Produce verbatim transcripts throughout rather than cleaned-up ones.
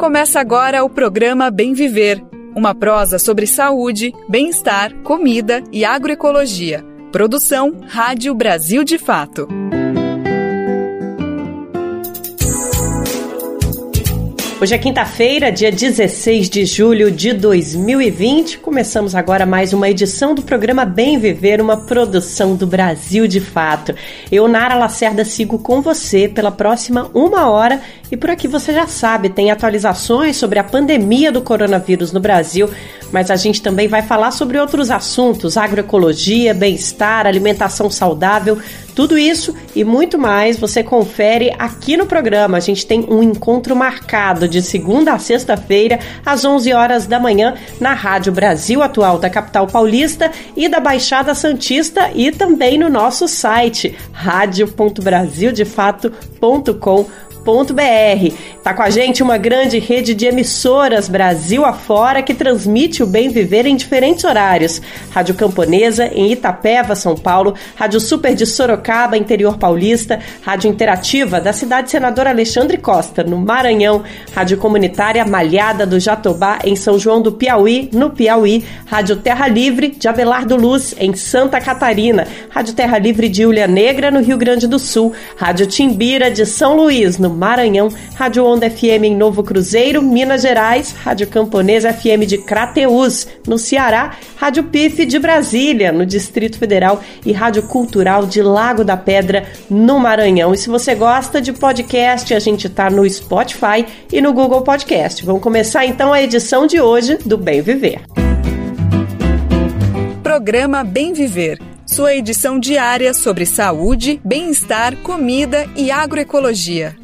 Começa agora o programa Bem Viver, uma prosa sobre saúde, bem-estar, comida e agroecologia. Produção Rádio Brasil de Fato. Hoje é quinta-feira, dia dezesseis de julho de dois mil e vinte. Começamos agora mais uma edição do programa Bem Viver, uma produção do Brasil de Fato. Eu, Nara Lacerda, sigo com você pela próxima uma hora e por aqui você já sabe, tem atualizações sobre a pandemia do coronavírus no Brasil, mas a gente também vai falar sobre outros assuntos, agroecologia, bem-estar, alimentação saudável, tudo isso e muito mais você confere aqui no programa. A gente tem um encontro marcado de segunda a sexta-feira, às onze horas da manhã, na Rádio Brasil Atual da capital paulista e da Baixada Santista e também no nosso site, rádio ponto brasil de fato ponto com ponto b r. Tá com a gente uma grande rede de emissoras Brasil afora que transmite o Bem Viver em diferentes horários. Rádio Camponesa, em Itapeva, São Paulo, Rádio Super de Sorocaba, interior paulista, Rádio Interativa da cidade Senador Alexandre Costa, no Maranhão, Rádio Comunitária Malhada do Jatobá, em São João do Piauí, no Piauí, Rádio Terra Livre de Abelardo Luz, em Santa Catarina, Rádio Terra Livre de Ilha Negra, no Rio Grande do Sul, Rádio Timbira de São Luís, no Maranhão, Rádio Onda F M em Novo Cruzeiro, Minas Gerais, Rádio Camponesa F M de Crateús, no Ceará, Rádio P I F de Brasília, no Distrito Federal e Rádio Cultural de Lago da Pedra, no Maranhão. E se você gosta de podcast, a gente tá no Spotify e no Google Podcast. Vamos começar então a edição de hoje do Bem Viver. Programa Bem Viver, sua edição diária sobre saúde, bem-estar, comida e agroecologia.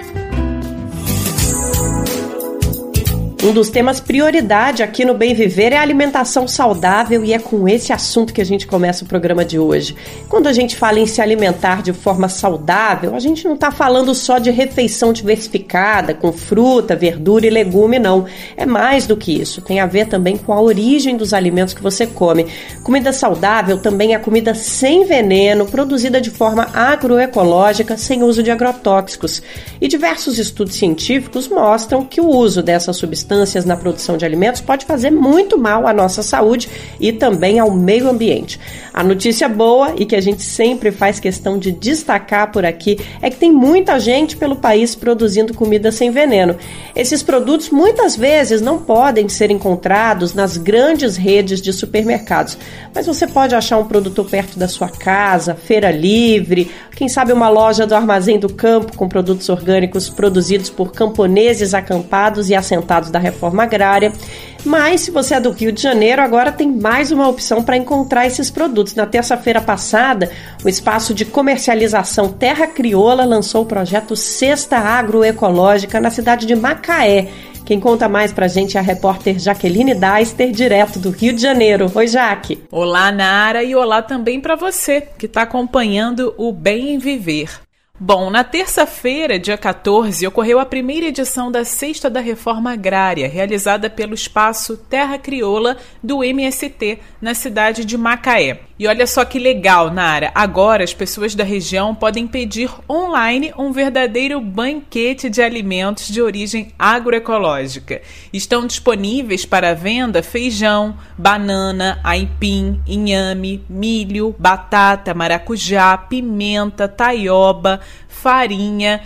Um dos temas prioridade aqui no Bem Viver é a alimentação saudável e é com esse assunto que a gente começa o programa de hoje. Quando a gente fala em se alimentar de forma saudável, a gente não está falando só de refeição diversificada, com fruta, verdura e legume, não. É mais do que isso. Tem a ver também com a origem dos alimentos que você come. Comida saudável também é comida sem veneno, produzida de forma agroecológica, sem uso de agrotóxicos. E diversos estudos científicos mostram que o uso dessas substâncias na produção de alimentos pode fazer muito mal à nossa saúde e também ao meio ambiente. A notícia boa, e que a gente sempre faz questão de destacar por aqui, é que tem muita gente pelo país produzindo comida sem veneno. Esses produtos muitas vezes não podem ser encontrados nas grandes redes de supermercados, mas você pode achar um produtor perto da sua casa, feira livre, quem sabe uma loja do Armazém do Campo com produtos orgânicos produzidos por camponeses acampados e assentados da reforma agrária. Mas se você é do Rio de Janeiro, agora tem mais uma opção para encontrar esses produtos. Na terça-feira passada, o espaço de comercialização Terra Crioula lançou o projeto Cesta Agroecológica na cidade de Macaé. Quem conta mais pra gente é a repórter Jaqueline Deister, direto do Rio de Janeiro. Oi, Jaque. Olá, Nara, e olá também para você que está acompanhando o Bem Viver. Bom, na terça-feira, dia quatorze, ocorreu a primeira edição da Sexta da Reforma Agrária, realizada pelo espaço Terra Crioula do M S T, na cidade de Macaé. E olha só que legal, Nara, agora as pessoas da região podem pedir online um verdadeiro banquete de alimentos de origem agroecológica. Estão disponíveis para venda feijão, banana, aipim, inhame, milho, batata, maracujá, pimenta, taioba, farinha,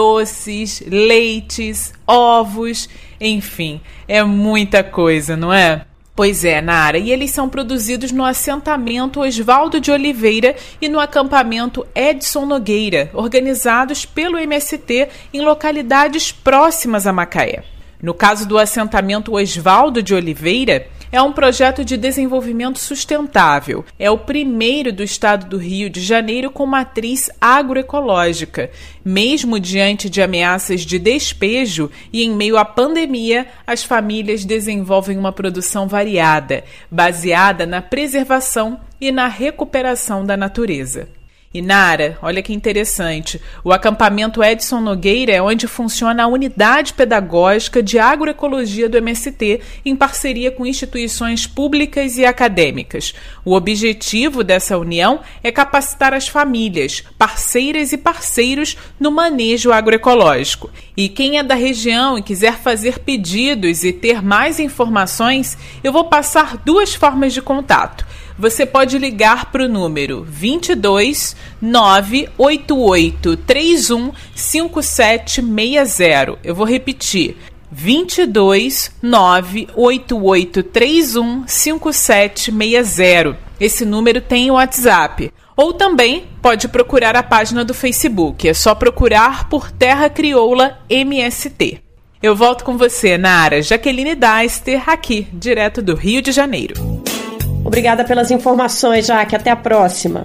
doces, leites, ovos, enfim, é muita coisa, não é? Pois é, Nara, e eles são produzidos no assentamento Oswaldo de Oliveira e no acampamento Edson Nogueira, organizados pelo M S T em localidades próximas a Macaé. No caso do assentamento Oswaldo de Oliveira, é um projeto de desenvolvimento sustentável. É o primeiro do estado do Rio de Janeiro com matriz agroecológica. Mesmo diante de ameaças de despejo e em meio à pandemia, as famílias desenvolvem uma produção variada, baseada na preservação e na recuperação da natureza. E Nara, olha que interessante, o acampamento Edson Nogueira é onde funciona a unidade pedagógica de agroecologia do M S T, em parceria com instituições públicas e acadêmicas. O objetivo dessa união é capacitar as famílias, parceiras e parceiros no manejo agroecológico. E quem é da região e quiser fazer pedidos e ter mais informações, eu vou passar duas formas de contato. Você pode ligar para o número vinte e dois, nove oito oito, três um cinco sete seis zero. Eu vou repetir. vinte e dois, nove oito oito, três um cinco sete seis zero. Esse número tem o WhatsApp. Ou também pode procurar a página do Facebook. É só procurar por Terra Crioula M S T. Eu volto com você, Nara. Jaqueline Deister, aqui, direto do Rio de Janeiro. Obrigada pelas informações, Jaque. Até a próxima.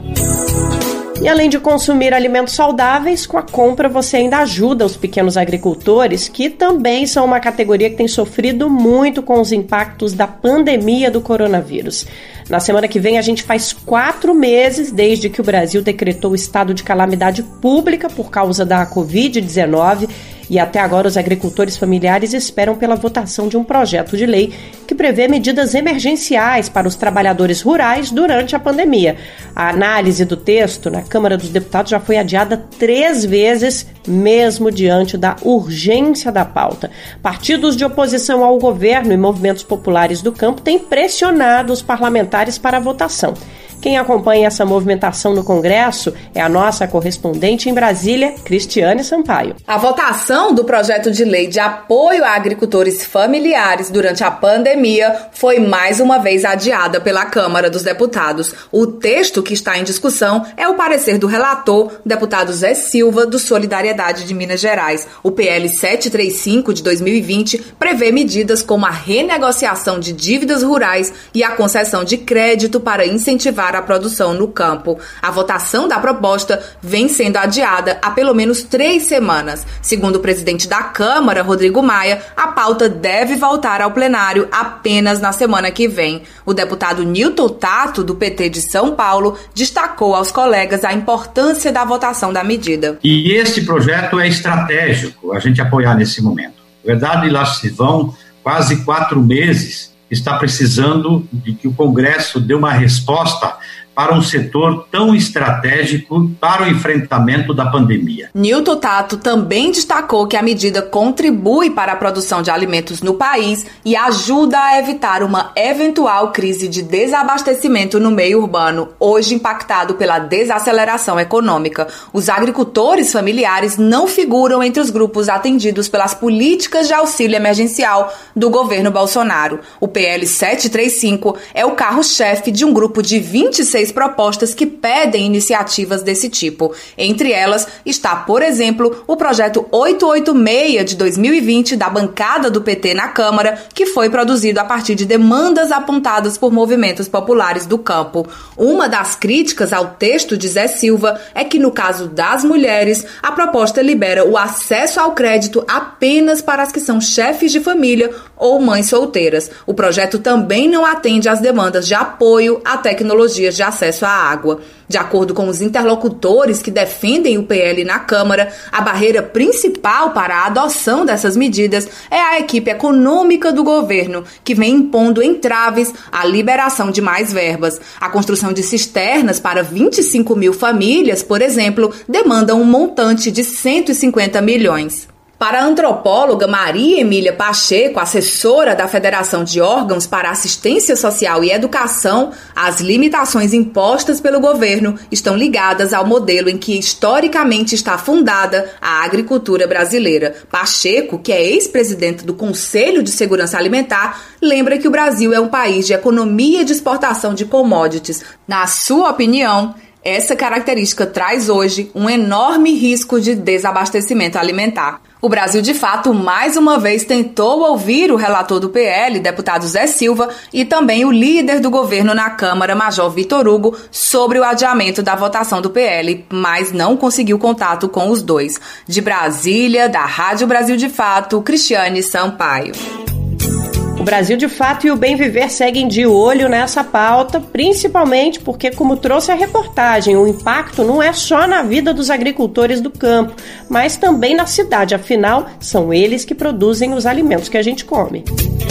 E além de consumir alimentos saudáveis, com a compra você ainda ajuda os pequenos agricultores, que também são uma categoria que tem sofrido muito com os impactos da pandemia do coronavírus. Na semana que vem a gente faz quatro meses desde que o Brasil decretou o estado de calamidade pública por causa da covid dezenove e até agora os agricultores familiares esperam pela votação de um projeto de lei que prevê medidas emergenciais para os trabalhadores rurais durante a pandemia. A análise do texto na Câmara dos Deputados já foi adiada três vezes, mesmo diante da urgência da pauta. Partidos de oposição ao governo e movimentos populares do campo têm pressionado os parlamentares para a votação. Quem acompanha essa movimentação no Congresso é a nossa correspondente em Brasília, Cristiane Sampaio. A votação do projeto de lei de apoio a agricultores familiares durante a pandemia foi mais uma vez adiada pela Câmara dos Deputados. O texto que está em discussão é o parecer do relator, deputado Zé Silva, do Solidariedade de Minas Gerais. O P L setecentos e trinta e cinco de dois mil e vinte prevê medidas como a renegociação de dívidas rurais e a concessão de crédito para incentivar a produção no campo. A votação da proposta vem sendo adiada há pelo menos três semanas. Segundo o presidente da Câmara, Rodrigo Maia, a pauta deve voltar ao plenário apenas na semana que vem. O deputado Nilton Tato, do P T de São Paulo, destacou aos colegas a importância da votação da medida. E esse projeto é estratégico a gente apoiar nesse momento. Na verdade, lá se vão quase quatro meses. Está precisando de que o Congresso dê uma resposta para um setor tão estratégico para o enfrentamento da pandemia. Nilton Tato também destacou que a medida contribui para a produção de alimentos no país e ajuda a evitar uma eventual crise de desabastecimento no meio urbano, hoje impactado pela desaceleração econômica. Os agricultores familiares não figuram entre os grupos atendidos pelas políticas de auxílio emergencial do governo Bolsonaro. O P L setecentos e trinta e cinco é o carro-chefe de um grupo de vinte e seis propostas que pedem iniciativas desse tipo. Entre elas está, por exemplo, o projeto oitocentos e oitenta e seis de dois mil e vinte da bancada do P T na Câmara, que foi produzido a partir de demandas apontadas por movimentos populares do campo. Uma das críticas ao texto de Zé Silva é que, no caso das mulheres, a proposta libera o acesso ao crédito apenas para as que são chefes de família ou mães solteiras. O projeto também não atende às demandas de apoio a tecnologias de acesso à água. De acordo com os interlocutores que defendem o P L na Câmara, a barreira principal para a adoção dessas medidas é a equipe econômica do governo, que vem impondo entraves à liberação de mais verbas. A construção de cisternas para vinte e cinco mil famílias, por exemplo, demanda um montante de cento e cinquenta milhões. Para a antropóloga Maria Emília Pacheco, assessora da Federação de Órgãos para Assistência Social e Educação, as limitações impostas pelo governo estão ligadas ao modelo em que historicamente está fundada a agricultura brasileira. Pacheco, que é ex-presidente do Conselho de Segurança Alimentar, lembra que o Brasil é um país de economia de exportação de commodities. Na sua opinião, essa característica traz hoje um enorme risco de desabastecimento alimentar. O Brasil, de fato, mais uma vez tentou ouvir o relator do P L, deputado Zé Silva, e também o líder do governo na Câmara, Major Vitor Hugo, sobre o adiamento da votação do P L, mas não conseguiu contato com os dois. De Brasília, da Rádio Brasil de Fato, Cristiane Sampaio. Brasil de Fato e o Bem Viver seguem de olho nessa pauta, principalmente porque, como trouxe a reportagem, o impacto não é só na vida dos agricultores do campo, mas também na cidade, afinal, são eles que produzem os alimentos que a gente come.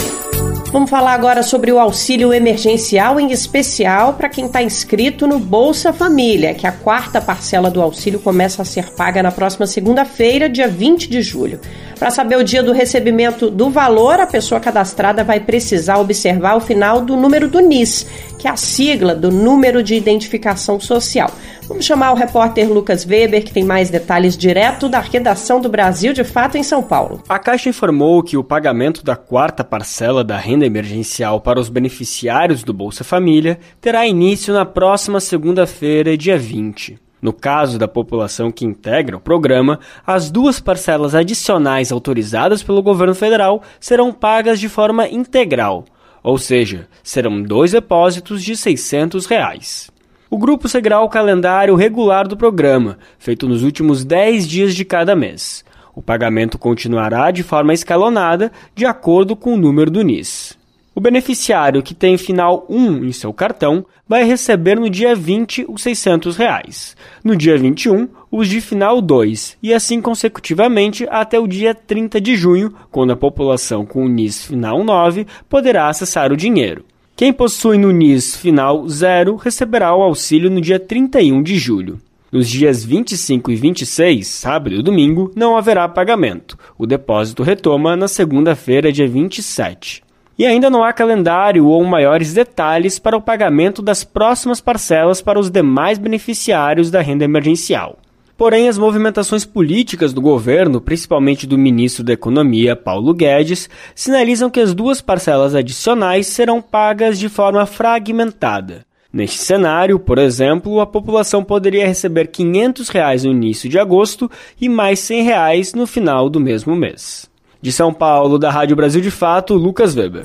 Vamos falar agora sobre o auxílio emergencial, em especial para quem está inscrito no Bolsa Família, que a quarta parcela do auxílio começa a ser paga na próxima segunda-feira, dia vinte de julho. Para saber o dia do recebimento do valor, a pessoa cadastrada vai precisar observar o final do número do N I S, que é a sigla do Número de Identificação Social. Vamos chamar o repórter Lucas Weber, que tem mais detalhes direto da redação do Brasil de Fato em São Paulo. A Caixa informou que o pagamento da quarta parcela da renda emergencial para os beneficiários do Bolsa Família terá início na próxima segunda-feira, dia vinte. No caso da população que integra o programa, as duas parcelas adicionais autorizadas pelo governo federal serão pagas de forma integral, ou seja, serão dois depósitos de seiscentos reais. O grupo seguirá o calendário regular do programa, feito nos últimos dez dias de cada mês. O pagamento continuará de forma escalonada, de acordo com o número do N I S. O beneficiário que tem final um em seu cartão vai receber no dia vinte os seiscentos reais, no dia vinte e um os de final dois e assim consecutivamente até o dia trinta de junho, quando a população com o N I S final nove poderá acessar o dinheiro. Quem possui no N I S final zero receberá o auxílio no dia trinta e um de julho. Nos dias vinte e cinco e vinte e seis, sábado e domingo, não haverá pagamento. O depósito retoma na segunda-feira, dia vinte e sete. E ainda não há calendário ou maiores detalhes para o pagamento das próximas parcelas para os demais beneficiários da renda emergencial. Porém, as movimentações políticas do governo, principalmente do ministro da Economia, Paulo Guedes, sinalizam que as duas parcelas adicionais serão pagas de forma fragmentada. Neste cenário, por exemplo, a população poderia receber quinhentos reais no início de agosto e mais cem reais no final do mesmo mês. De São Paulo, da Rádio Brasil de Fato, Lucas Weber.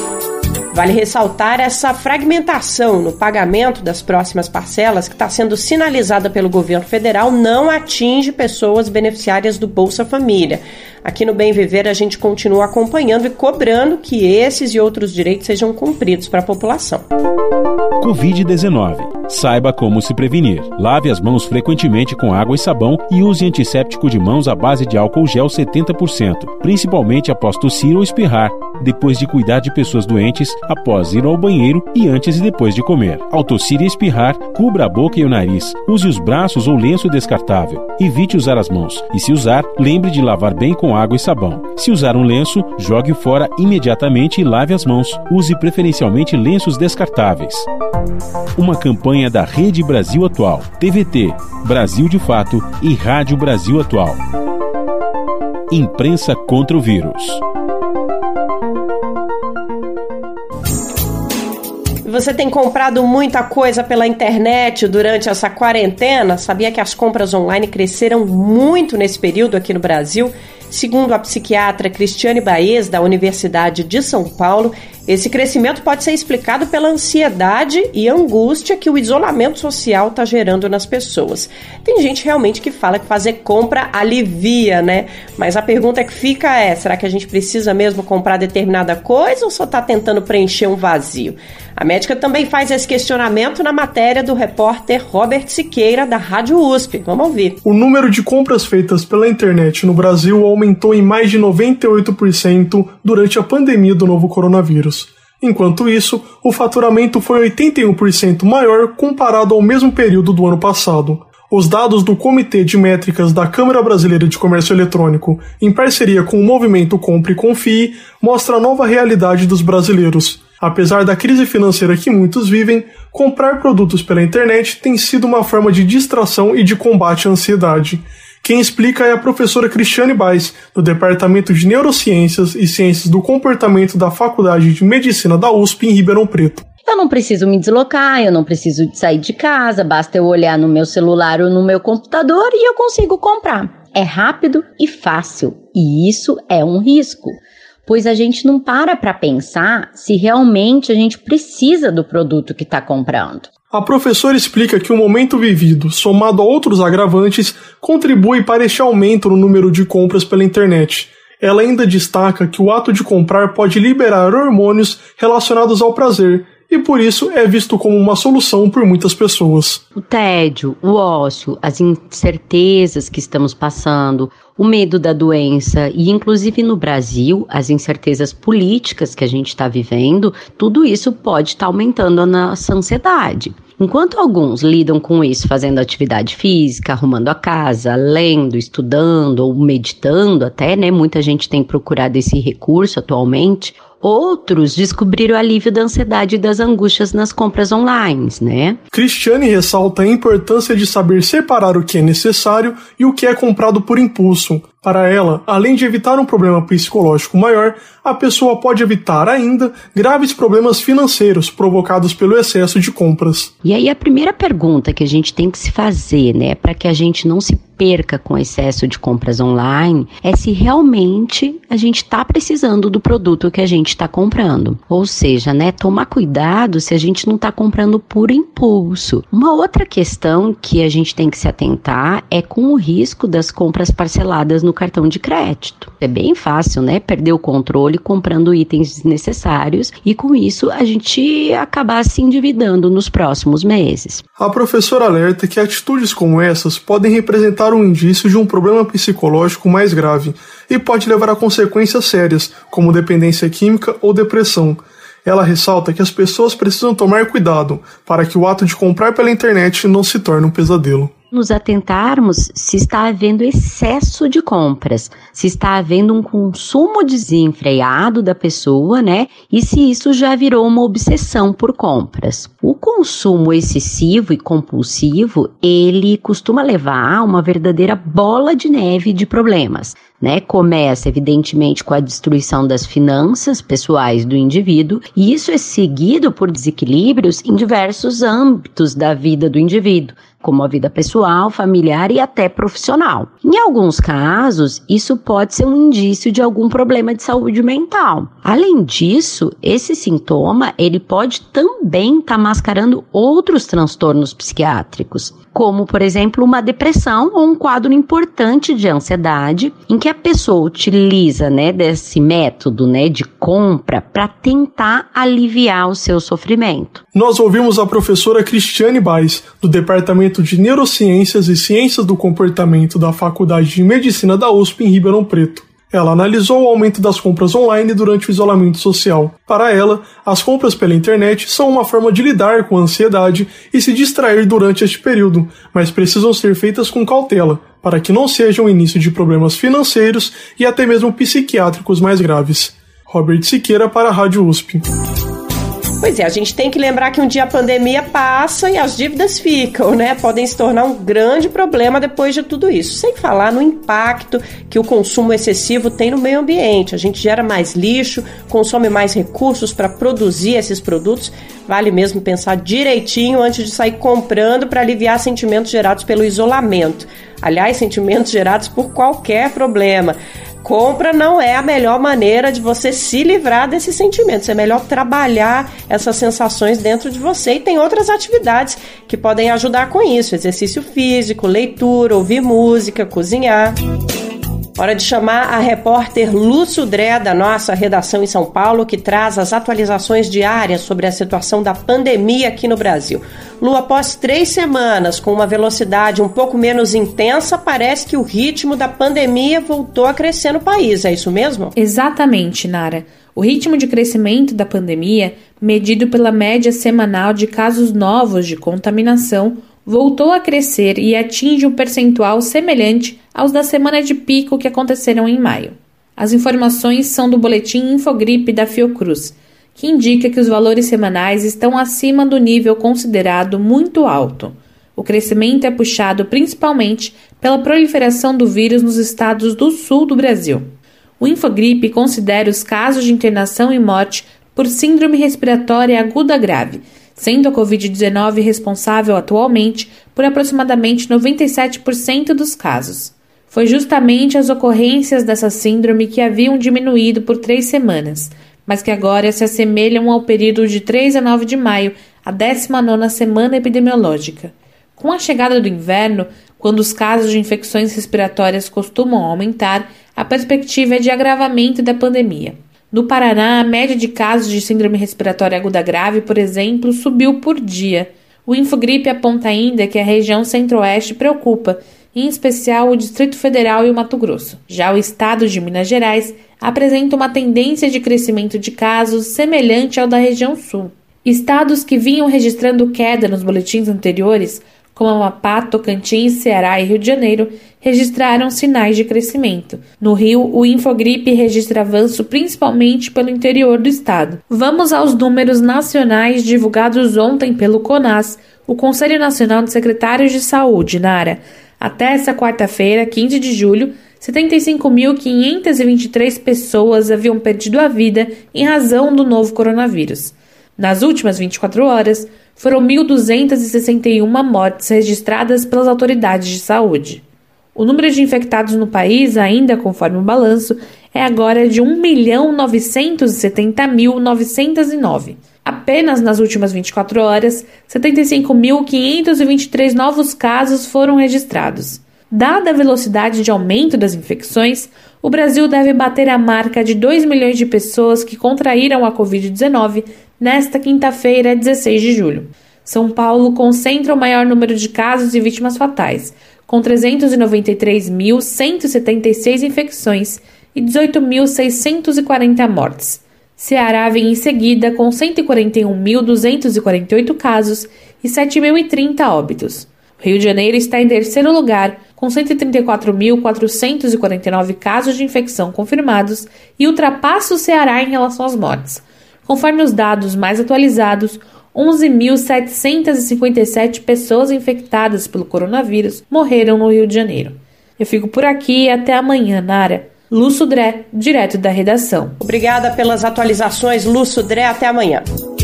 Vale ressaltar essa fragmentação no pagamento das próximas parcelas que está sendo sinalizada pelo governo federal não atinge pessoas beneficiárias do Bolsa Família. Aqui no Bem Viver a gente continua acompanhando e cobrando que esses e outros direitos sejam cumpridos para a população. covid dezenove. Saiba como se prevenir. Lave as mãos frequentemente com água e sabão e use antisséptico de mãos à base de álcool gel setenta por cento, principalmente após tossir ou espirrar, depois de cuidar de pessoas doentes, após ir ao banheiro e antes e depois de comer. Ao tossir e espirrar, cubra a boca e o nariz. Use os braços ou lenço descartável. Evite usar as mãos. E se usar, lembre de lavar bem com água e sabão. Se usar um lenço, jogue-o fora imediatamente e lave as mãos. Use preferencialmente lenços descartáveis. Uma campanha da Rede Brasil Atual, T V T, Brasil de Fato e Rádio Brasil Atual. Imprensa contra o vírus. Você tem comprado muita coisa pela internet durante essa quarentena? Sabia que as compras online cresceram muito nesse período aqui no Brasil? Segundo a psiquiatra Cristiane Baez, da Universidade de São Paulo, esse crescimento pode ser explicado pela ansiedade e angústia que o isolamento social está gerando nas pessoas. Tem gente realmente que fala que fazer compra alivia, né? Mas a pergunta que fica é, será que a gente precisa mesmo comprar determinada coisa ou só está tentando preencher um vazio? A médica também faz esse questionamento na matéria do repórter Robert Siqueira, da Rádio U S P. Vamos ouvir. O número de compras feitas pela internet no Brasil aumentou em mais de noventa e oito por cento durante a pandemia do novo coronavírus. Enquanto isso, o faturamento foi oitenta e um por cento maior comparado ao mesmo período do ano passado. Os dados do Comitê de Métricas da Câmara Brasileira de Comércio Eletrônico, em parceria com o movimento Compre e Confie, mostram a nova realidade dos brasileiros. Apesar da crise financeira que muitos vivem, comprar produtos pela internet tem sido uma forma de distração e de combate à ansiedade. Quem explica é a professora Cristiane Baez, do Departamento de Neurociências e Ciências do Comportamento da Faculdade de Medicina da U S P em Ribeirão Preto. Eu não preciso me deslocar, eu não preciso sair de casa, basta eu olhar no meu celular ou no meu computador e eu consigo comprar. É rápido e fácil, e isso é um risco, pois a gente não para para pensar se realmente a gente precisa do produto que está comprando. A professora explica que o momento vivido, somado a outros agravantes, contribui para este aumento no número de compras pela internet. Ela ainda destaca que o ato de comprar pode liberar hormônios relacionados ao prazer, e por isso é visto como uma solução por muitas pessoas. O tédio, o ócio, as incertezas que estamos passando, o medo da doença e, inclusive no Brasil, as incertezas políticas que a gente está vivendo, tudo isso pode estar tá aumentando a nossa ansiedade. Enquanto alguns lidam com isso fazendo atividade física, arrumando a casa, lendo, estudando ou meditando até, né? Muita gente tem procurado esse recurso atualmente. Outros descobriram o alívio da ansiedade e das angústias nas compras online, né? Cristiane ressalta a importância de saber separar o que é necessário e o que é comprado por impulso. Para ela, além de evitar um problema psicológico maior, a pessoa pode evitar ainda graves problemas financeiros provocados pelo excesso de compras. E aí a primeira pergunta que a gente tem que se fazer, né, para que a gente não se perca com excesso de compras online, é se realmente a gente está precisando do produto que a gente está comprando. Ou seja, né, tomar cuidado se a gente não está comprando por impulso. Uma outra questão que a gente tem que se atentar é com o risco das compras parceladas no cartão de crédito. É bem fácil, né, perder o controle comprando itens desnecessários e com isso a gente acabar se endividando nos próximos meses. A professora alerta que atitudes como essas podem representar um indício de um problema psicológico mais grave e pode levar a consequências sérias, como dependência química ou depressão. Ela ressalta que as pessoas precisam tomar cuidado para que o ato de comprar pela internet não se torne um pesadelo. Nos atentarmos se está havendo excesso de compras, se está havendo um consumo desenfreado da pessoa, né? E se isso já virou uma obsessão por compras. O consumo excessivo e compulsivo, ele costuma levar a uma verdadeira bola de neve de problemas, né? Começa, evidentemente, com a destruição das finanças pessoais do indivíduo, e isso é seguido por desequilíbrios em diversos âmbitos da vida do indivíduo, como a vida pessoal, familiar e até profissional. Em alguns casos, isso pode ser um indício de algum problema de saúde mental. Além disso, esse sintoma ele pode também estar tá mascarando outros transtornos psiquiátricos, como, por exemplo, uma depressão ou um quadro importante de ansiedade, em que a pessoa utiliza, né, desse método, né, de compra para tentar aliviar o seu sofrimento. Nós ouvimos a professora Cristiane Baes, do Departamento de Neurociências e Ciências do Comportamento da Faculdade de Medicina da U S P em Ribeirão Preto. Ela analisou o aumento das compras online durante o isolamento social. Para ela, as compras pela internet são uma forma de lidar com a ansiedade e se distrair durante este período, mas precisam ser feitas com cautela, para que não seja o início de problemas financeiros e até mesmo psiquiátricos mais graves. Robert Siqueira para a Rádio U S P. Pois é, a gente tem que lembrar que um dia a pandemia passa e as dívidas ficam, né? Podem se tornar um grande problema depois de tudo isso. Sem falar no impacto que o consumo excessivo tem no meio ambiente. A gente gera mais lixo, consome mais recursos para produzir esses produtos. Vale mesmo pensar direitinho antes de sair comprando para aliviar sentimentos gerados pelo isolamento. Aliás, sentimentos gerados por qualquer problema. Compra não é a melhor maneira de você se livrar desses sentimentos. É melhor trabalhar essas sensações dentro de você. E tem outras atividades que podem ajudar com isso. Exercício físico, leitura, ouvir música, cozinhar. Hora de chamar a repórter Lu Sudré, da nossa redação em São Paulo, que traz as atualizações diárias sobre a situação da pandemia aqui no Brasil. Lu, após três semanas com uma velocidade um pouco menos intensa, parece que o ritmo da pandemia voltou a crescer no país, é isso mesmo? Exatamente, Nara. O ritmo de crescimento da pandemia, medido pela média semanal de casos novos de contaminação, voltou a crescer e atinge um percentual semelhante aos da semana de pico que aconteceram em maio. As informações são do boletim Infogripe da Fiocruz, que indica que os valores semanais estão acima do nível considerado muito alto. O crescimento é puxado principalmente pela proliferação do vírus nos estados do sul do Brasil. O Infogripe considera os casos de internação e morte por síndrome respiratória aguda grave, sendo a covid dezenove responsável atualmente por aproximadamente noventa e sete por cento dos casos. Foi justamente as ocorrências dessa síndrome que haviam diminuído por três semanas, mas que agora se assemelham ao período de três a nove de maio, a décima nona semana epidemiológica. Com a chegada do inverno, quando os casos de infecções respiratórias costumam aumentar, a perspectiva é de agravamento da pandemia. No Paraná, a média de casos de síndrome respiratória aguda grave, por exemplo, subiu por dia. O Infogripe aponta ainda que a região centro-oeste preocupa, em especial o Distrito Federal e o Mato Grosso. Já o estado de Minas Gerais apresenta uma tendência de crescimento de casos semelhante ao da região sul. Estados que vinham registrando queda nos boletins anteriores, como Amapá, Tocantins, Ceará e Rio de Janeiro, registraram sinais de crescimento. No Rio, o Infogripe registra avanço principalmente pelo interior do estado. Vamos aos números nacionais divulgados ontem pelo CONAS, o Conselho Nacional de Secretários de Saúde, Nara. Até essa quarta-feira, quinze de julho, setenta e cinco mil quinhentas e vinte e três pessoas haviam perdido a vida em razão do novo coronavírus. Nas últimas vinte e quatro horas, foram mil duzentas e sessenta e uma mortes registradas pelas autoridades de saúde. O número de infectados no país, ainda conforme o balanço, é agora de um milhão novecentos e setenta mil novecentos e nove. Apenas nas últimas vinte e quatro horas, setenta e cinco mil quinhentos e vinte e três novos casos foram registrados. Dada a velocidade de aumento das infecções, o Brasil deve bater a marca de dois milhões de pessoas que contraíram a covid dezenove nesta quinta-feira, dezesseis de julho. São Paulo concentra o maior número de casos e vítimas fatais, com trezentos e noventa e três mil cento e setenta e seis infecções e dezoito mil seiscentos e quarenta mortes. Ceará vem em seguida com cento e quarenta e um mil duzentos e quarenta e oito casos e sete mil e trinta óbitos. O Rio de Janeiro está em terceiro lugar, com cento e trinta e quatro mil quatrocentos e quarenta e nove casos de infecção confirmados e ultrapassa o Ceará em relação às mortes. Conforme os dados mais atualizados, onze mil setecentos e cinquenta e sete pessoas infectadas pelo coronavírus morreram no Rio de Janeiro. Eu fico por aqui e até amanhã, Nara. Lu Sudré, direto da redação. Obrigada pelas atualizações, Lu Sudré. Até amanhã.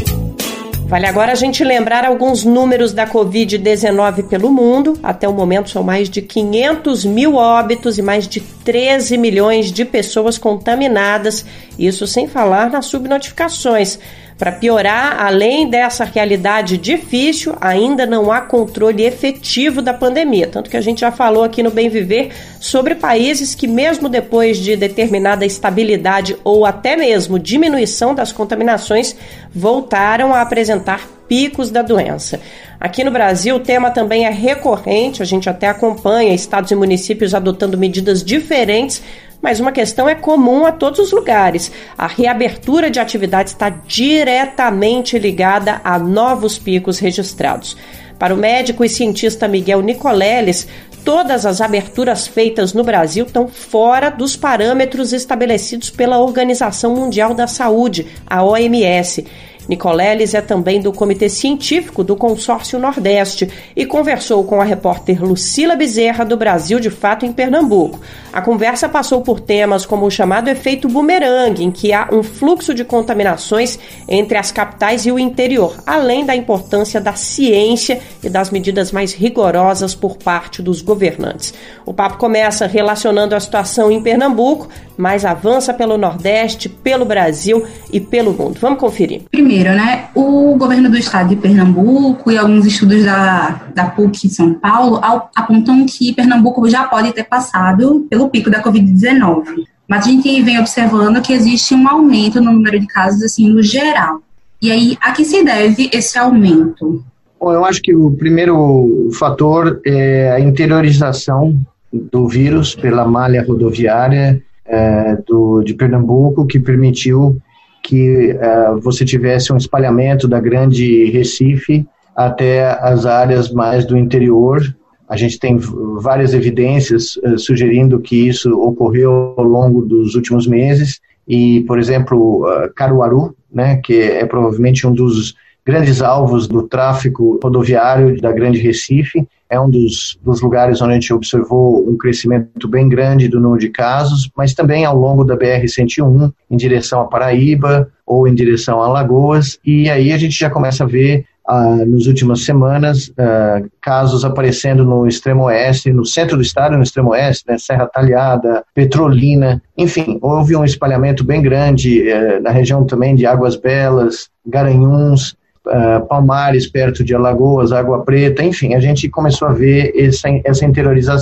Vale agora a gente lembrar alguns números da covid dezenove pelo mundo. Até o momento são mais de quinhentos mil óbitos e mais de treze milhões de pessoas contaminadas. Isso sem falar nas subnotificações. Para piorar, além dessa realidade difícil, ainda não há controle efetivo da pandemia. Tanto que a gente já falou aqui no Bem Viver sobre países que, mesmo depois de determinada estabilidade ou até mesmo diminuição das contaminações, voltaram a apresentar picos da doença. Aqui no Brasil, o tema também é recorrente, a gente até acompanha estados e municípios adotando medidas diferentes, mas uma questão é comum a todos os lugares. A reabertura de atividades está diretamente ligada a novos picos registrados. Para o médico e cientista Miguel Nicoleles, todas as aberturas feitas no Brasil estão fora dos parâmetros estabelecidos pela Organização Mundial da Saúde, a O M S. Nicoleles é também do Comitê Científico do Consórcio Nordeste e conversou com a repórter Lucila Bezerra do Brasil de Fato em Pernambuco. A conversa passou por temas como o chamado efeito bumerangue, em que há um fluxo de contaminações entre as capitais e o interior, além da importância da ciência e das medidas mais rigorosas por parte dos governantes. O papo começa relacionando a situação em Pernambuco, mas avança pelo Nordeste, pelo Brasil e pelo mundo. Vamos conferir. Primeiro, né, o governo do estado de Pernambuco e alguns estudos da, da P U C em São Paulo apontam que Pernambuco já pode ter passado pelo pico da covid dezenove. Mas a gente vem observando que existe um aumento no número de casos, assim, no geral. E aí, a que se deve esse aumento? Bom, eu acho que o primeiro fator é a interiorização do vírus pela malha rodoviária é, do, de Pernambuco, que permitiu que uh, você tivesse um espalhamento da grande Recife até as áreas mais do interior. A gente tem várias evidências uh, sugerindo que isso ocorreu ao longo dos últimos meses e, por exemplo, uh, Caruaru, né, que é provavelmente um dos grandes alvos do tráfego rodoviário da grande Recife, é um dos, dos lugares onde a gente observou um crescimento bem grande do número de casos, mas também ao longo da B R cento e um, em direção a Paraíba ou em direção a Alagoas, e aí a gente já começa a ver, ah, nas últimas semanas, ah, casos aparecendo no extremo oeste, no centro do estado, no extremo oeste, né, Serra Talhada, Petrolina, enfim, houve um espalhamento bem grande eh, na região também de Águas Belas, Garanhuns, Uh, Palmares, perto de Alagoas, Água Preta, enfim, a gente começou a ver essa, essa interiorização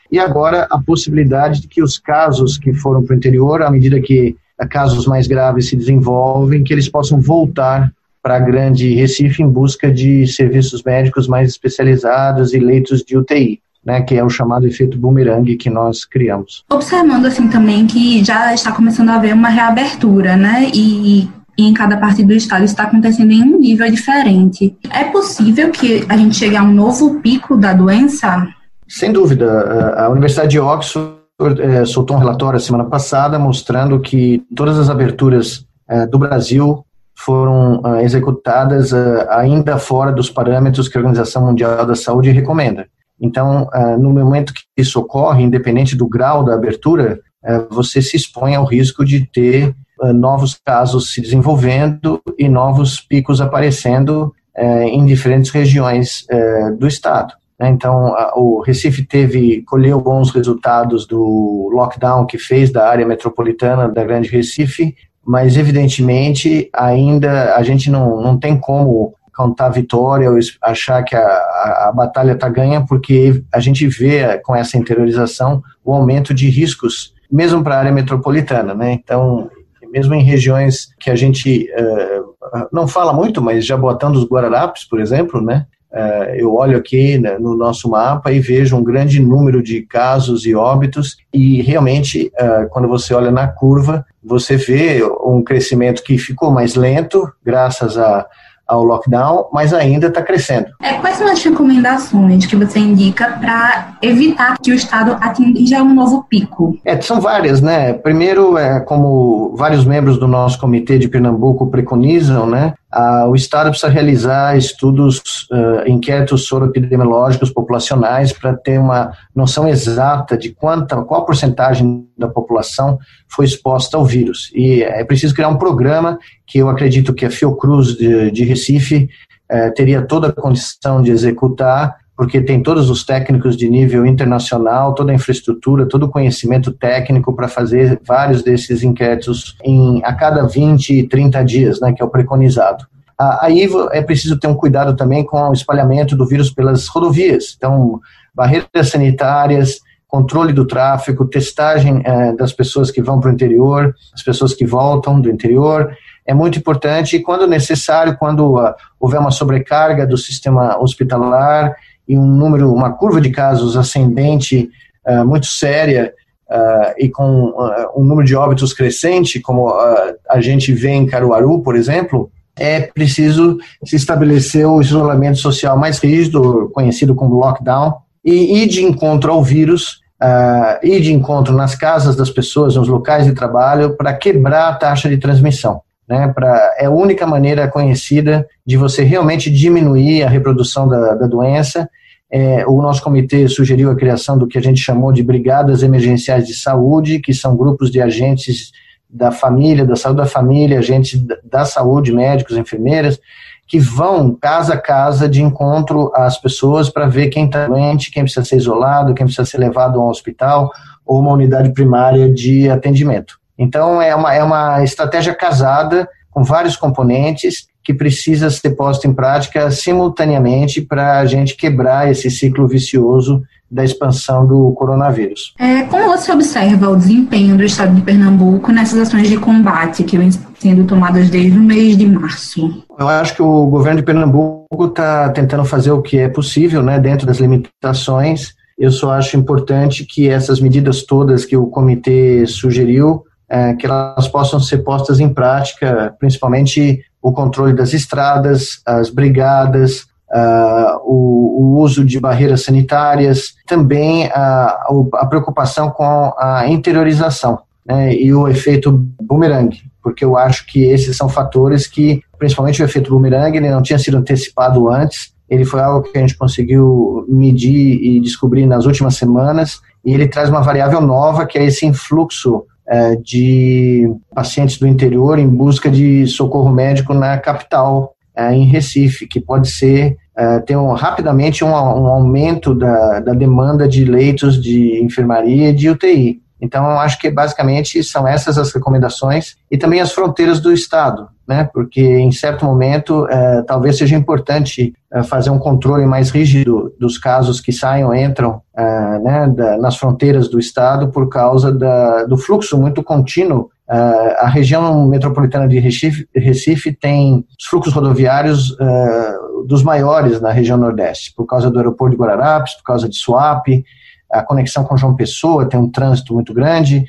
e agora a possibilidade de que os casos que foram para o interior, à medida que casos mais graves se desenvolvem, que eles possam voltar para a grande Recife em busca de serviços médicos mais especializados e leitos de U T I, né, que é o chamado efeito bumerangue que nós criamos. Observando assim também que já está começando a haver uma reabertura, né, e em cada parte do estado está acontecendo em um nível diferente. É possível que a gente chegue a um novo pico da doença? Sem dúvida. A Universidade de Oxford é, soltou um relatório a semana passada mostrando que todas as aberturas é, do Brasil foram é, executadas é, ainda fora dos parâmetros que a Organização Mundial da Saúde recomenda. Então, é, no momento que isso ocorre, independente do grau da abertura, é, você se expõe ao risco de ter é, novos casos se desenvolvendo e novos picos aparecendo é, em diferentes regiões é, do estado. Então, o Recife teve, colheu bons resultados do lockdown que fez da área metropolitana da Grande Recife, mas, evidentemente, ainda a gente não, não tem como contar vitória ou achar que a, a, a batalha está ganha, porque a gente vê com essa interiorização o aumento de riscos, mesmo para a área metropolitana, né? Então, mesmo em regiões que a gente uh, não fala muito, mas Jaboatão dos Guararapes, por exemplo, né? Uh, eu olho aqui, né, no nosso mapa e vejo um grande número de casos e óbitos e realmente, uh, quando você olha na curva, você vê um crescimento que ficou mais lento graças a, ao lockdown, mas ainda está crescendo. É, quais são as recomendações que você indica para evitar que o estado atinja um novo pico? É, são várias, né? Primeiro, é, como vários membros do nosso comitê de Pernambuco preconizam, né? Ah, o estado precisa realizar estudos, uh, inquéritos soroepidemiológicos populacionais para ter uma noção exata de quanta, qual porcentagem da população foi exposta ao vírus. E é preciso criar um programa que eu acredito que a Fiocruz de, de Recife uh, teria toda a condição de executar, porque tem todos os técnicos de nível internacional, toda a infraestrutura, todo o conhecimento técnico para fazer vários desses inquéritos em, a cada vinte, trinta dias, né, que é o preconizado. Aí é preciso ter um cuidado também com o espalhamento do vírus pelas rodovias. Então, barreiras sanitárias, controle do tráfego, testagem eh, das pessoas que vão para o interior, as pessoas que voltam do interior, é muito importante. E quando necessário, quando uh, houver uma sobrecarga do sistema hospitalar e um número, uma curva de casos ascendente uh, muito séria uh, e com uh, um número de óbitos crescente, como uh, a gente vê em Caruaru, por exemplo, é preciso se estabelecer o isolamento social mais rígido, conhecido como lockdown, e ir de encontro ao vírus, uh, ir de encontro nas casas das pessoas, nos locais de trabalho, para quebrar a taxa de transmissão. Né, pra, é a única maneira conhecida de você realmente diminuir a reprodução da, da doença. É, o nosso comitê sugeriu a criação do que a gente chamou de brigadas emergenciais de saúde, que são grupos de agentes da família, da saúde da família, agentes da, da saúde, médicos, enfermeiras, que vão casa a casa de encontro às pessoas para ver quem está doente, quem precisa ser isolado, quem precisa ser levado a um hospital ou uma unidade primária de atendimento. Então, é uma, é uma estratégia casada com vários componentes que precisa ser posta em prática simultaneamente para a gente quebrar esse ciclo vicioso da expansão do coronavírus. É, como você observa o desempenho do estado de Pernambuco nessas ações de combate que vêm sendo tomadas desde o mês de março? Eu acho que o governo de Pernambuco está tentando fazer o que é possível, né, dentro das limitações. Eu só acho importante que essas medidas todas que o comitê sugeriu, É, que elas possam ser postas em prática, principalmente o controle das estradas, as brigadas, uh, o, o uso de barreiras sanitárias, também a, a preocupação com a interiorização, né, e o efeito bumerangue, porque eu acho que esses são fatores que, principalmente o efeito bumerangue, ele não tinha sido antecipado antes, ele foi algo que a gente conseguiu medir e descobrir nas últimas semanas, e ele traz uma variável nova, que é esse influxo de pacientes do interior em busca de socorro médico na capital, em Recife, que pode ser, ter um, rapidamente um, um aumento da, da demanda de leitos de enfermaria e de U T I. Então, eu acho que basicamente são essas as recomendações e também as fronteiras do Estado, né? Porque em certo momento eh, talvez seja importante eh, fazer um controle mais rígido dos casos que saem ou entram eh, né, da, nas fronteiras do Estado por causa da, do fluxo muito contínuo. Uh, a região metropolitana de Recife, Recife tem os fluxos rodoviários uh, dos maiores na região Nordeste, por causa do aeroporto de Guararapes, por causa de Suape, a conexão com João Pessoa tem um trânsito muito grande,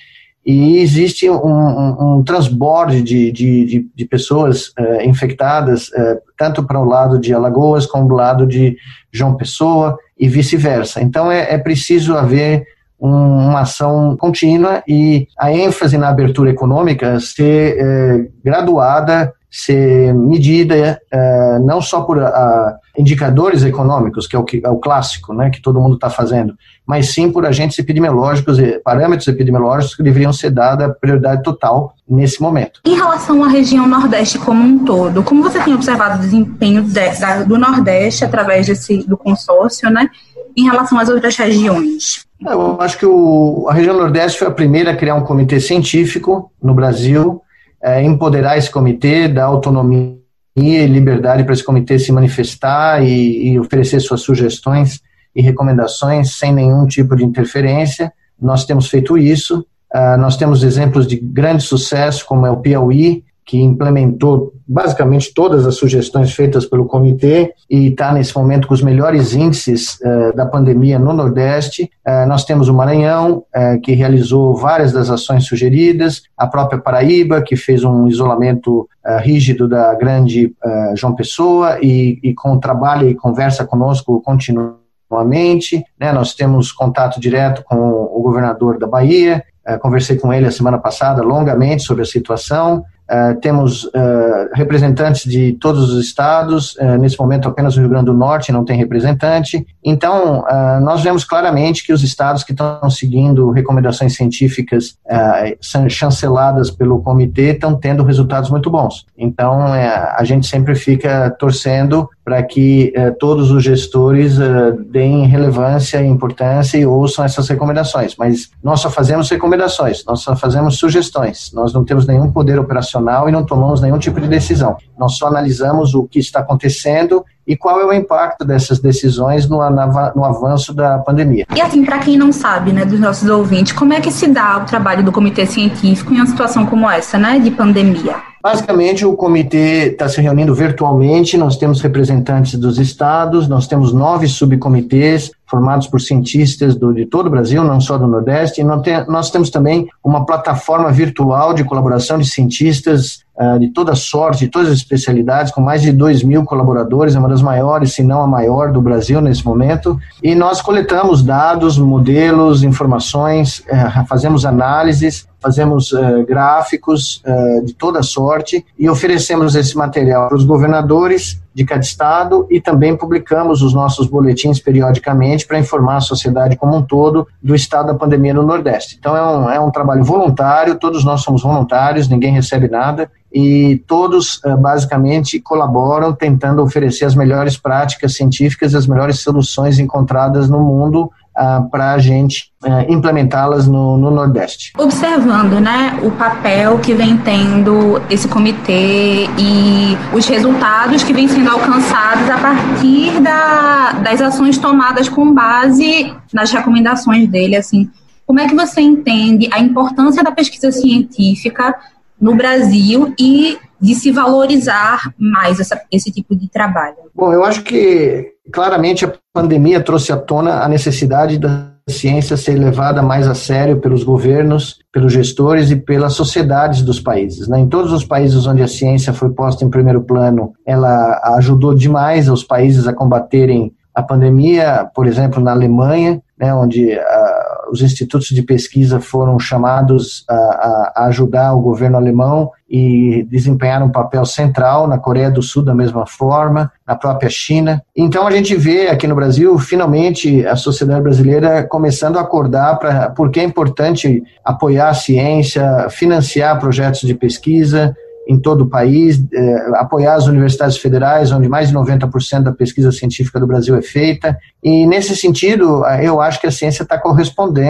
e existe um, um, um transborde de, de, de, de pessoas uh, infectadas, uh, tanto para o lado de Alagoas como do lado de João Pessoa, e vice-versa. Então é, é preciso haver uma ação contínua e a ênfase na abertura econômica ser eh, graduada, ser medida eh, não só por a, indicadores econômicos, que é o, que, é o clássico, né, que todo mundo está fazendo, mas sim por agentes epidemiológicos e parâmetros epidemiológicos que deveriam ser dada prioridade total nesse momento. Em relação à região Nordeste como um todo, como você tem observado o desempenho de, da, do Nordeste através desse, do consórcio, né, em relação às outras regiões? Eu acho que o, a região Nordeste foi a primeira a criar um comitê científico no Brasil, é, empoderar esse comitê, dar autonomia e liberdade para esse comitê se manifestar e, e oferecer suas sugestões e recomendações sem nenhum tipo de interferência. Nós temos feito isso. Uh, nós temos exemplos de grande sucesso, como é o Piauí, que implementou basicamente todas as sugestões feitas pelo comitê e está nesse momento com os melhores índices uh, da pandemia no Nordeste. Uh, nós temos o Maranhão, uh, que realizou várias das ações sugeridas, a própria Paraíba, que fez um isolamento uh, rígido da grande uh, João Pessoa e, e com trabalho e conversa conosco continuamente, né? Nós temos contato direto com o governador da Bahia, uh, conversei com ele a semana passada longamente sobre a situação. Uh, temos uh, representantes de todos os estados, uh, nesse momento apenas o Rio Grande do Norte não tem representante, então uh, nós vemos claramente que os estados que estão seguindo recomendações científicas uh, chanceladas pelo comitê estão tendo resultados muito bons, então uh, a gente sempre fica torcendo para que uh, todos os gestores uh, deem relevância e importância e ouçam essas recomendações, mas nós só fazemos recomendações, nós só fazemos sugestões, nós não temos nenhum poder operacional e não tomamos nenhum tipo de decisão. Nós só analisamos o que está acontecendo e qual é o impacto dessas decisões no, na, no avanço da pandemia. E assim, para quem não sabe, né, dos nossos ouvintes, como é que se dá o trabalho do comitê científico em uma situação como essa, né, de pandemia? Basicamente, o comitê está se reunindo virtualmente, nós temos representantes dos estados, nós temos nove subcomitês formados por cientistas do, de todo o Brasil, não só do Nordeste, e nós, tem, nós temos também uma plataforma virtual de colaboração de cientistas uh, de toda sorte, de todas as especialidades, com mais de dois mil colaboradores, é uma das maiores, se não a maior do Brasil nesse momento, e nós coletamos dados, modelos, informações, uh, fazemos análises, fazemos uh, gráficos uh, de toda sorte e oferecemos esse material para os governadores de cada estado e também publicamos os nossos boletins periodicamente para informar a sociedade como um todo do estado da pandemia no Nordeste. Então é um, é um trabalho voluntário, todos nós somos voluntários, ninguém recebe nada e todos uh, basicamente colaboram tentando oferecer as melhores práticas científicas, as melhores soluções encontradas no mundo Uh, para a gente uh, implementá-las no, no Nordeste. Observando, né, o papel que vem tendo esse comitê e os resultados que vêm sendo alcançados a partir da, das ações tomadas com base nas recomendações dele, assim, como é que você entende a importância da pesquisa científica no Brasil e de se valorizar mais essa, esse tipo de trabalho? Bom, eu acho que claramente a pandemia trouxe à tona a necessidade da ciência ser levada mais a sério pelos governos, pelos gestores e pelas sociedades dos países, né? Em todos os países onde a ciência foi posta em primeiro plano, ela ajudou demais os países a combaterem a pandemia, por exemplo, na Alemanha, né, onde uh, os institutos de pesquisa foram chamados a, a, a ajudar o governo alemão e desempenharam um papel central, na Coreia do Sul da mesma forma, na própria China. Então a gente vê aqui no Brasil, finalmente, a sociedade brasileira começando a acordar para por que é importante apoiar a ciência, financiar projetos de pesquisa em todo o país, eh, apoiar as universidades federais, onde mais de noventa por cento da pesquisa científica do Brasil é feita. E, nesse sentido, eu acho que a ciência está correspondendo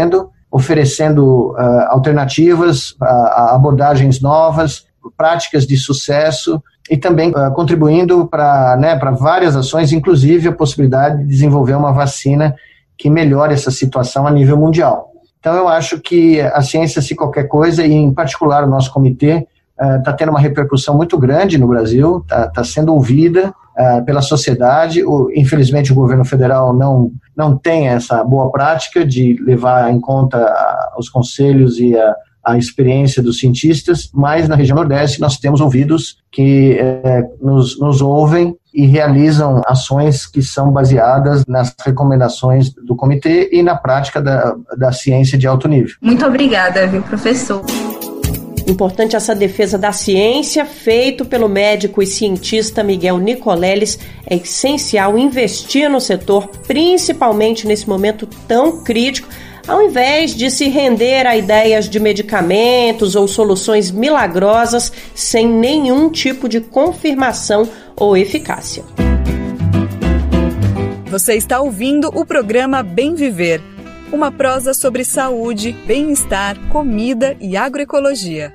oferecendo uh, alternativas, uh, abordagens novas, práticas de sucesso e também uh, contribuindo para, né, para várias ações, inclusive a possibilidade de desenvolver uma vacina que melhore essa situação a nível mundial. Então, eu acho que a ciência, se qualquer coisa, e em particular o nosso comitê, está uh, tendo uma repercussão muito grande no Brasil, está tá sendo ouvida uh, pela sociedade. O, infelizmente, o governo federal não, não tem essa boa prática de levar em conta uh, os conselhos e a, a experiência dos cientistas, mas na região Nordeste nós temos ouvidos que uh, nos, nos ouvem e realizam ações que são baseadas nas recomendações do comitê e na prática da, da ciência de alto nível. Muito obrigada, viu, professor? Importante essa defesa da ciência, feito pelo médico e cientista Miguel Nicoleles. É essencial investir no setor, principalmente nesse momento tão crítico, ao invés de se render a ideias de medicamentos ou soluções milagrosas sem nenhum tipo de confirmação ou eficácia. Você está ouvindo o programa Bem Viver, uma prosa sobre saúde, bem-estar, comida e agroecologia.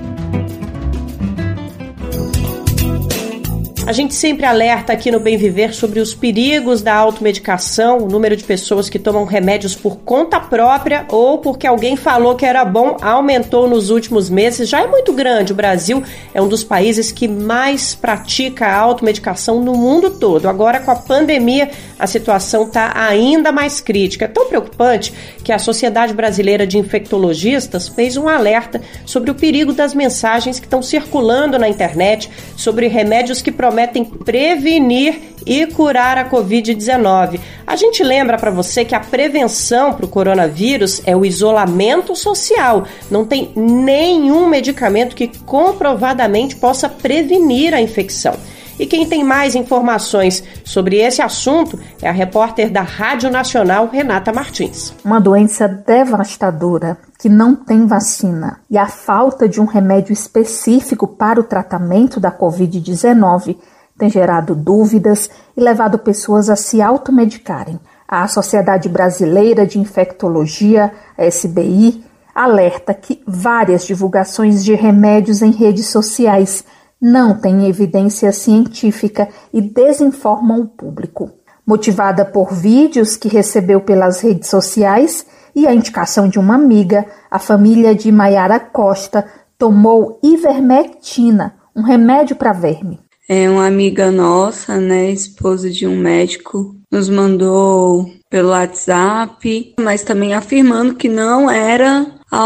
A gente sempre alerta aqui no Bem Viver sobre os perigos da automedicação, o número de pessoas que tomam remédios por conta própria ou porque alguém falou que era bom aumentou nos últimos meses. Já é muito grande. O Brasil é um dos países que mais pratica a automedicação no mundo todo. Agora, com a pandemia, a situação está ainda mais crítica. É tão preocupante que a Sociedade Brasileira de Infectologistas fez um alerta sobre o perigo das mensagens que estão circulando na internet sobre remédios que prometem prevenir e curar a covid dezenove. A gente lembra para você que a prevenção para o coronavírus é o isolamento social. Não tem nenhum medicamento que comprovadamente possa prevenir a infecção. E quem tem mais informações sobre esse assunto é a repórter da Rádio Nacional, Renata Martins. Uma doença devastadora que não tem vacina e a falta de um remédio específico para o tratamento da covid dezenove tem gerado dúvidas e levado pessoas a se automedicarem. A Sociedade Brasileira de Infectologia, a S B I, alerta que várias divulgações de remédios em redes sociais não têm evidência científica e desinformam o público. Motivada por vídeos que recebeu pelas redes sociais e a indicação de uma amiga, a família de Maiara Costa tomou ivermectina, um remédio para verme. É uma amiga nossa, né, esposa de um médico, nos mandou pelo WhatsApp, mas também afirmando que não era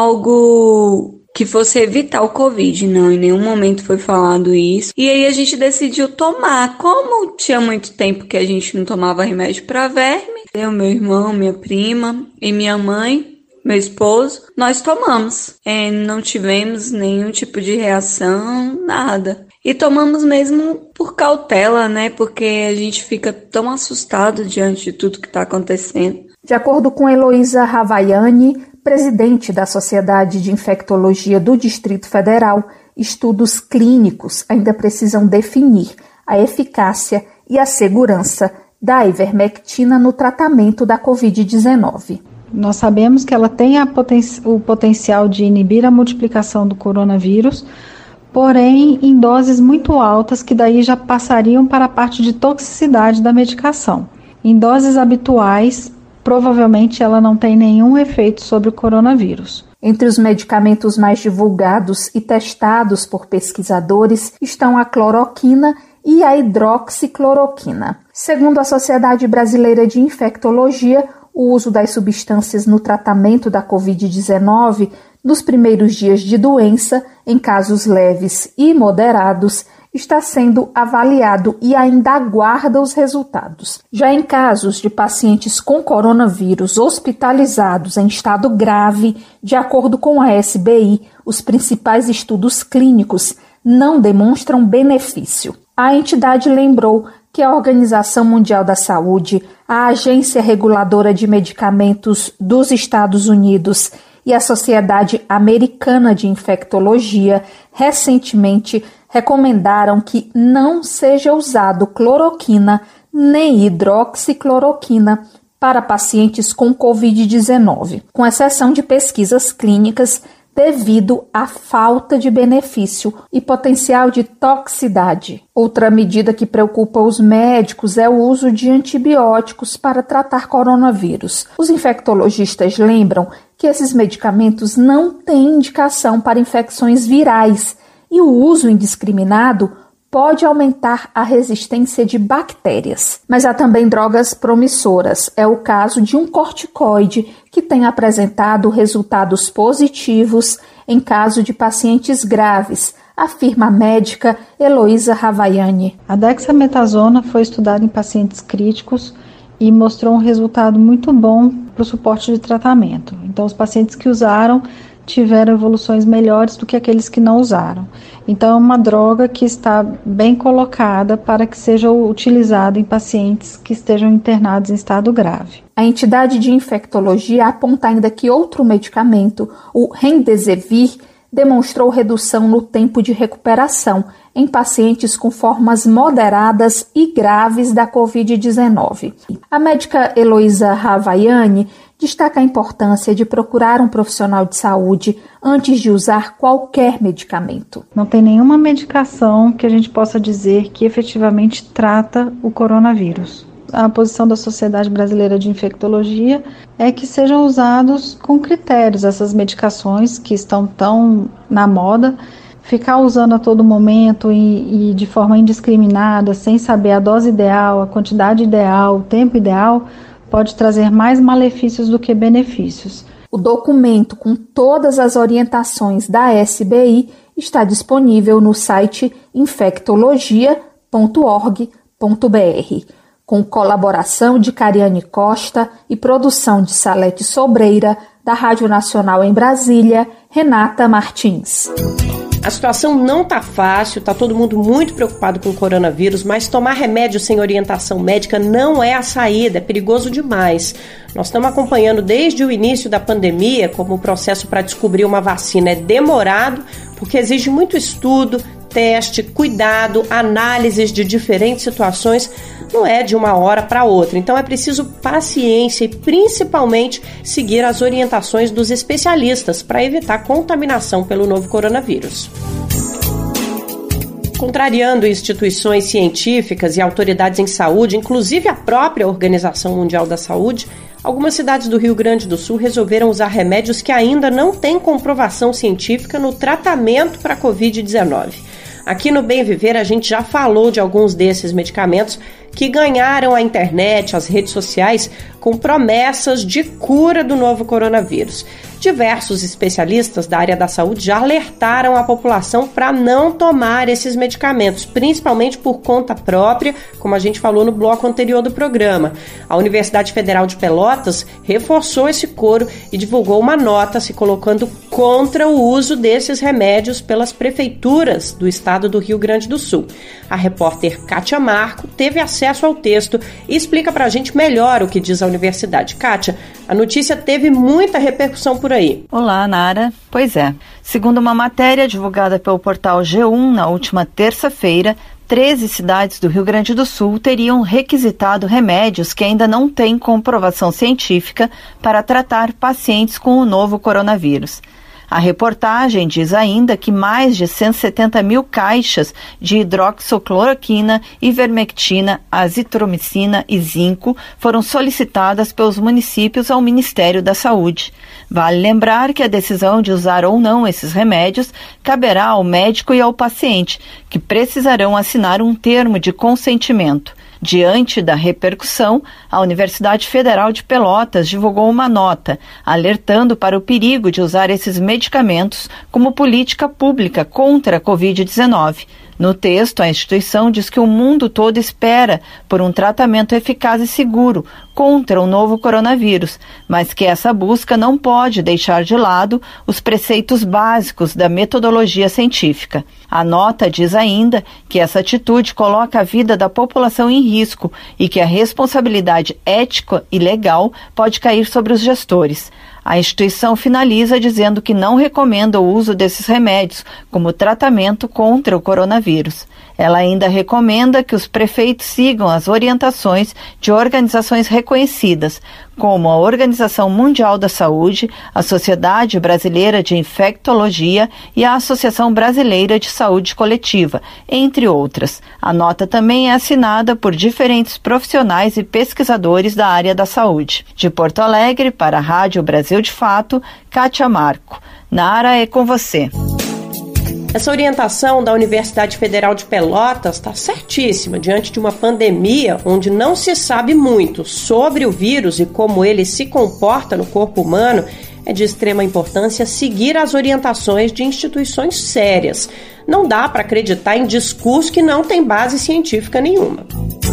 algo que fosse evitar o Covid, não, em nenhum momento foi falado isso. E aí a gente decidiu tomar. Como tinha muito tempo que a gente não tomava remédio para verme, eu, meu irmão, minha prima e minha mãe, meu esposo, nós tomamos. É, não tivemos nenhum tipo de reação, nada. E tomamos mesmo por cautela, né? Porque a gente fica tão assustado diante de tudo que está acontecendo. De acordo com Heloísa Ravaiani, presidente da Sociedade de Infectologia do Distrito Federal, estudos clínicos ainda precisam definir a eficácia e a segurança da ivermectina no tratamento da covid dezenove. Nós sabemos que ela tem a poten- o potencial de inibir a multiplicação do coronavírus, porém em doses muito altas que daí já passariam para a parte de toxicidade da medicação. Em doses habituais, provavelmente ela não tem nenhum efeito sobre o coronavírus. Entre os medicamentos mais divulgados e testados por pesquisadores estão a cloroquina e a hidroxicloroquina. Segundo a Sociedade Brasileira de Infectologia, o uso das substâncias no tratamento da covid dezenove nos primeiros dias de doença, em casos leves e moderados, está sendo avaliado e ainda aguarda os resultados. Já em casos de pacientes com coronavírus hospitalizados em estado grave, de acordo com a S B I, os principais estudos clínicos não demonstram benefício. A entidade lembrou que a Organização Mundial da Saúde, a Agência Reguladora de Medicamentos dos Estados Unidos e a Sociedade Americana de Infectologia recentemente recomendaram que não seja usado cloroquina nem hidroxicloroquina para pacientes com covid dezenove, com exceção de pesquisas clínicas devido à falta de benefício e potencial de toxicidade. Outra medida que preocupa os médicos é o uso de antibióticos para tratar coronavírus. Os infectologistas lembram que esses medicamentos não têm indicação para infecções virais e o uso indiscriminado pode aumentar a resistência de bactérias. Mas há também drogas promissoras. É o caso de um corticoide que tem apresentado resultados positivos em caso de pacientes graves, afirma a médica Heloísa Ravaiani. A dexametasona foi estudada em pacientes críticos e mostrou um resultado muito bom para o suporte de tratamento. Então, os pacientes que usaram tiveram evoluções melhores do que aqueles que não usaram. Então, é uma droga que está bem colocada para que seja utilizada em pacientes que estejam internados em estado grave. A entidade de infectologia aponta ainda que outro medicamento, o Remdesivir, demonstrou redução no tempo de recuperação em pacientes com formas moderadas e graves da covid dezenove. A médica Heloísa Ravaiani destaca a importância de procurar um profissional de saúde antes de usar qualquer medicamento. Não tem nenhuma medicação que a gente possa dizer que efetivamente trata o coronavírus. A posição da Sociedade Brasileira de Infectologia é que sejam usados com critérios essas medicações que estão tão na moda. Ficar usando a todo momento e, e de forma indiscriminada, sem saber a dose ideal, a quantidade ideal, o tempo ideal, pode trazer mais malefícios do que benefícios. O documento com todas as orientações da S B I está disponível no site infectologia ponto org ponto b r, com colaboração de Cariane Costa e produção de Salete Sobreira, da Rádio Nacional em Brasília, Renata Martins. A situação não tá fácil, tá todo mundo muito preocupado com o coronavírus, mas tomar remédio sem orientação médica não é a saída, é perigoso demais. Nós estamos acompanhando desde o início da pandemia como o processo para descobrir uma vacina é demorado, porque exige muito estudo, teste, cuidado, análises de diferentes situações, não é de uma hora para outra. Então é preciso paciência e principalmente seguir as orientações dos especialistas para evitar contaminação pelo novo coronavírus. Contrariando instituições científicas e autoridades em saúde, inclusive a própria Organização Mundial da Saúde, algumas cidades do Rio Grande do Sul resolveram usar remédios que ainda não têm comprovação científica no tratamento para a covid dezenove. Aqui no Bem Viver a gente já falou de alguns desses medicamentos que ganharam a internet, as redes sociais, com promessas de cura do novo coronavírus. Diversos especialistas da área da saúde já alertaram a população para não tomar esses medicamentos, principalmente por conta própria, como a gente falou no bloco anterior do programa. A Universidade Federal de Pelotas reforçou esse coro e divulgou uma nota se colocando contra o uso desses remédios pelas prefeituras do estado do Rio Grande do Sul. A repórter Kátia Marco teve acesso ao texto e explica para a gente melhor o que diz a universidade. Kátia, a notícia teve muita repercussão por aí. Olá, Nara. Pois é. Segundo uma matéria divulgada pelo portal G um na última terça-feira, treze cidades do Rio Grande do Sul teriam requisitado remédios que ainda não têm comprovação científica para tratar pacientes com o novo coronavírus. A reportagem diz ainda que mais de cento e setenta mil caixas de hidroxicloroquina, ivermectina, azitromicina e zinco foram solicitadas pelos municípios ao Ministério da Saúde. Vale lembrar que a decisão de usar ou não esses remédios caberá ao médico e ao paciente, que precisarão assinar um termo de consentimento. Diante da repercussão, a Universidade Federal de Pelotas divulgou uma nota alertando para o perigo de usar esses medicamentos como política pública contra a covid dezenove. No texto, a instituição diz que o mundo todo espera por um tratamento eficaz e seguro contra o novo coronavírus, mas que essa busca não pode deixar de lado os preceitos básicos da metodologia científica. A nota diz ainda que essa atitude coloca a vida da população em risco e que a responsabilidade ética e legal pode cair sobre os gestores. A instituição finaliza dizendo que não recomenda o uso desses remédios como tratamento contra o coronavírus. Ela ainda recomenda que os prefeitos sigam as orientações de organizações reconhecidas, como a Organização Mundial da Saúde, a Sociedade Brasileira de Infectologia e a Associação Brasileira de Saúde Coletiva, entre outras. A nota também é assinada por diferentes profissionais e pesquisadores da área da saúde. De Porto Alegre, para a Rádio Brasil de Fato, Kátia Marco. Nara, é com você. Essa orientação da Universidade Federal de Pelotas está certíssima diante de uma pandemia onde não se sabe muito sobre o vírus e como ele se comporta no corpo humano. É de extrema importância seguir as orientações de instituições sérias. Não dá para acreditar em discurso que não tem base científica nenhuma.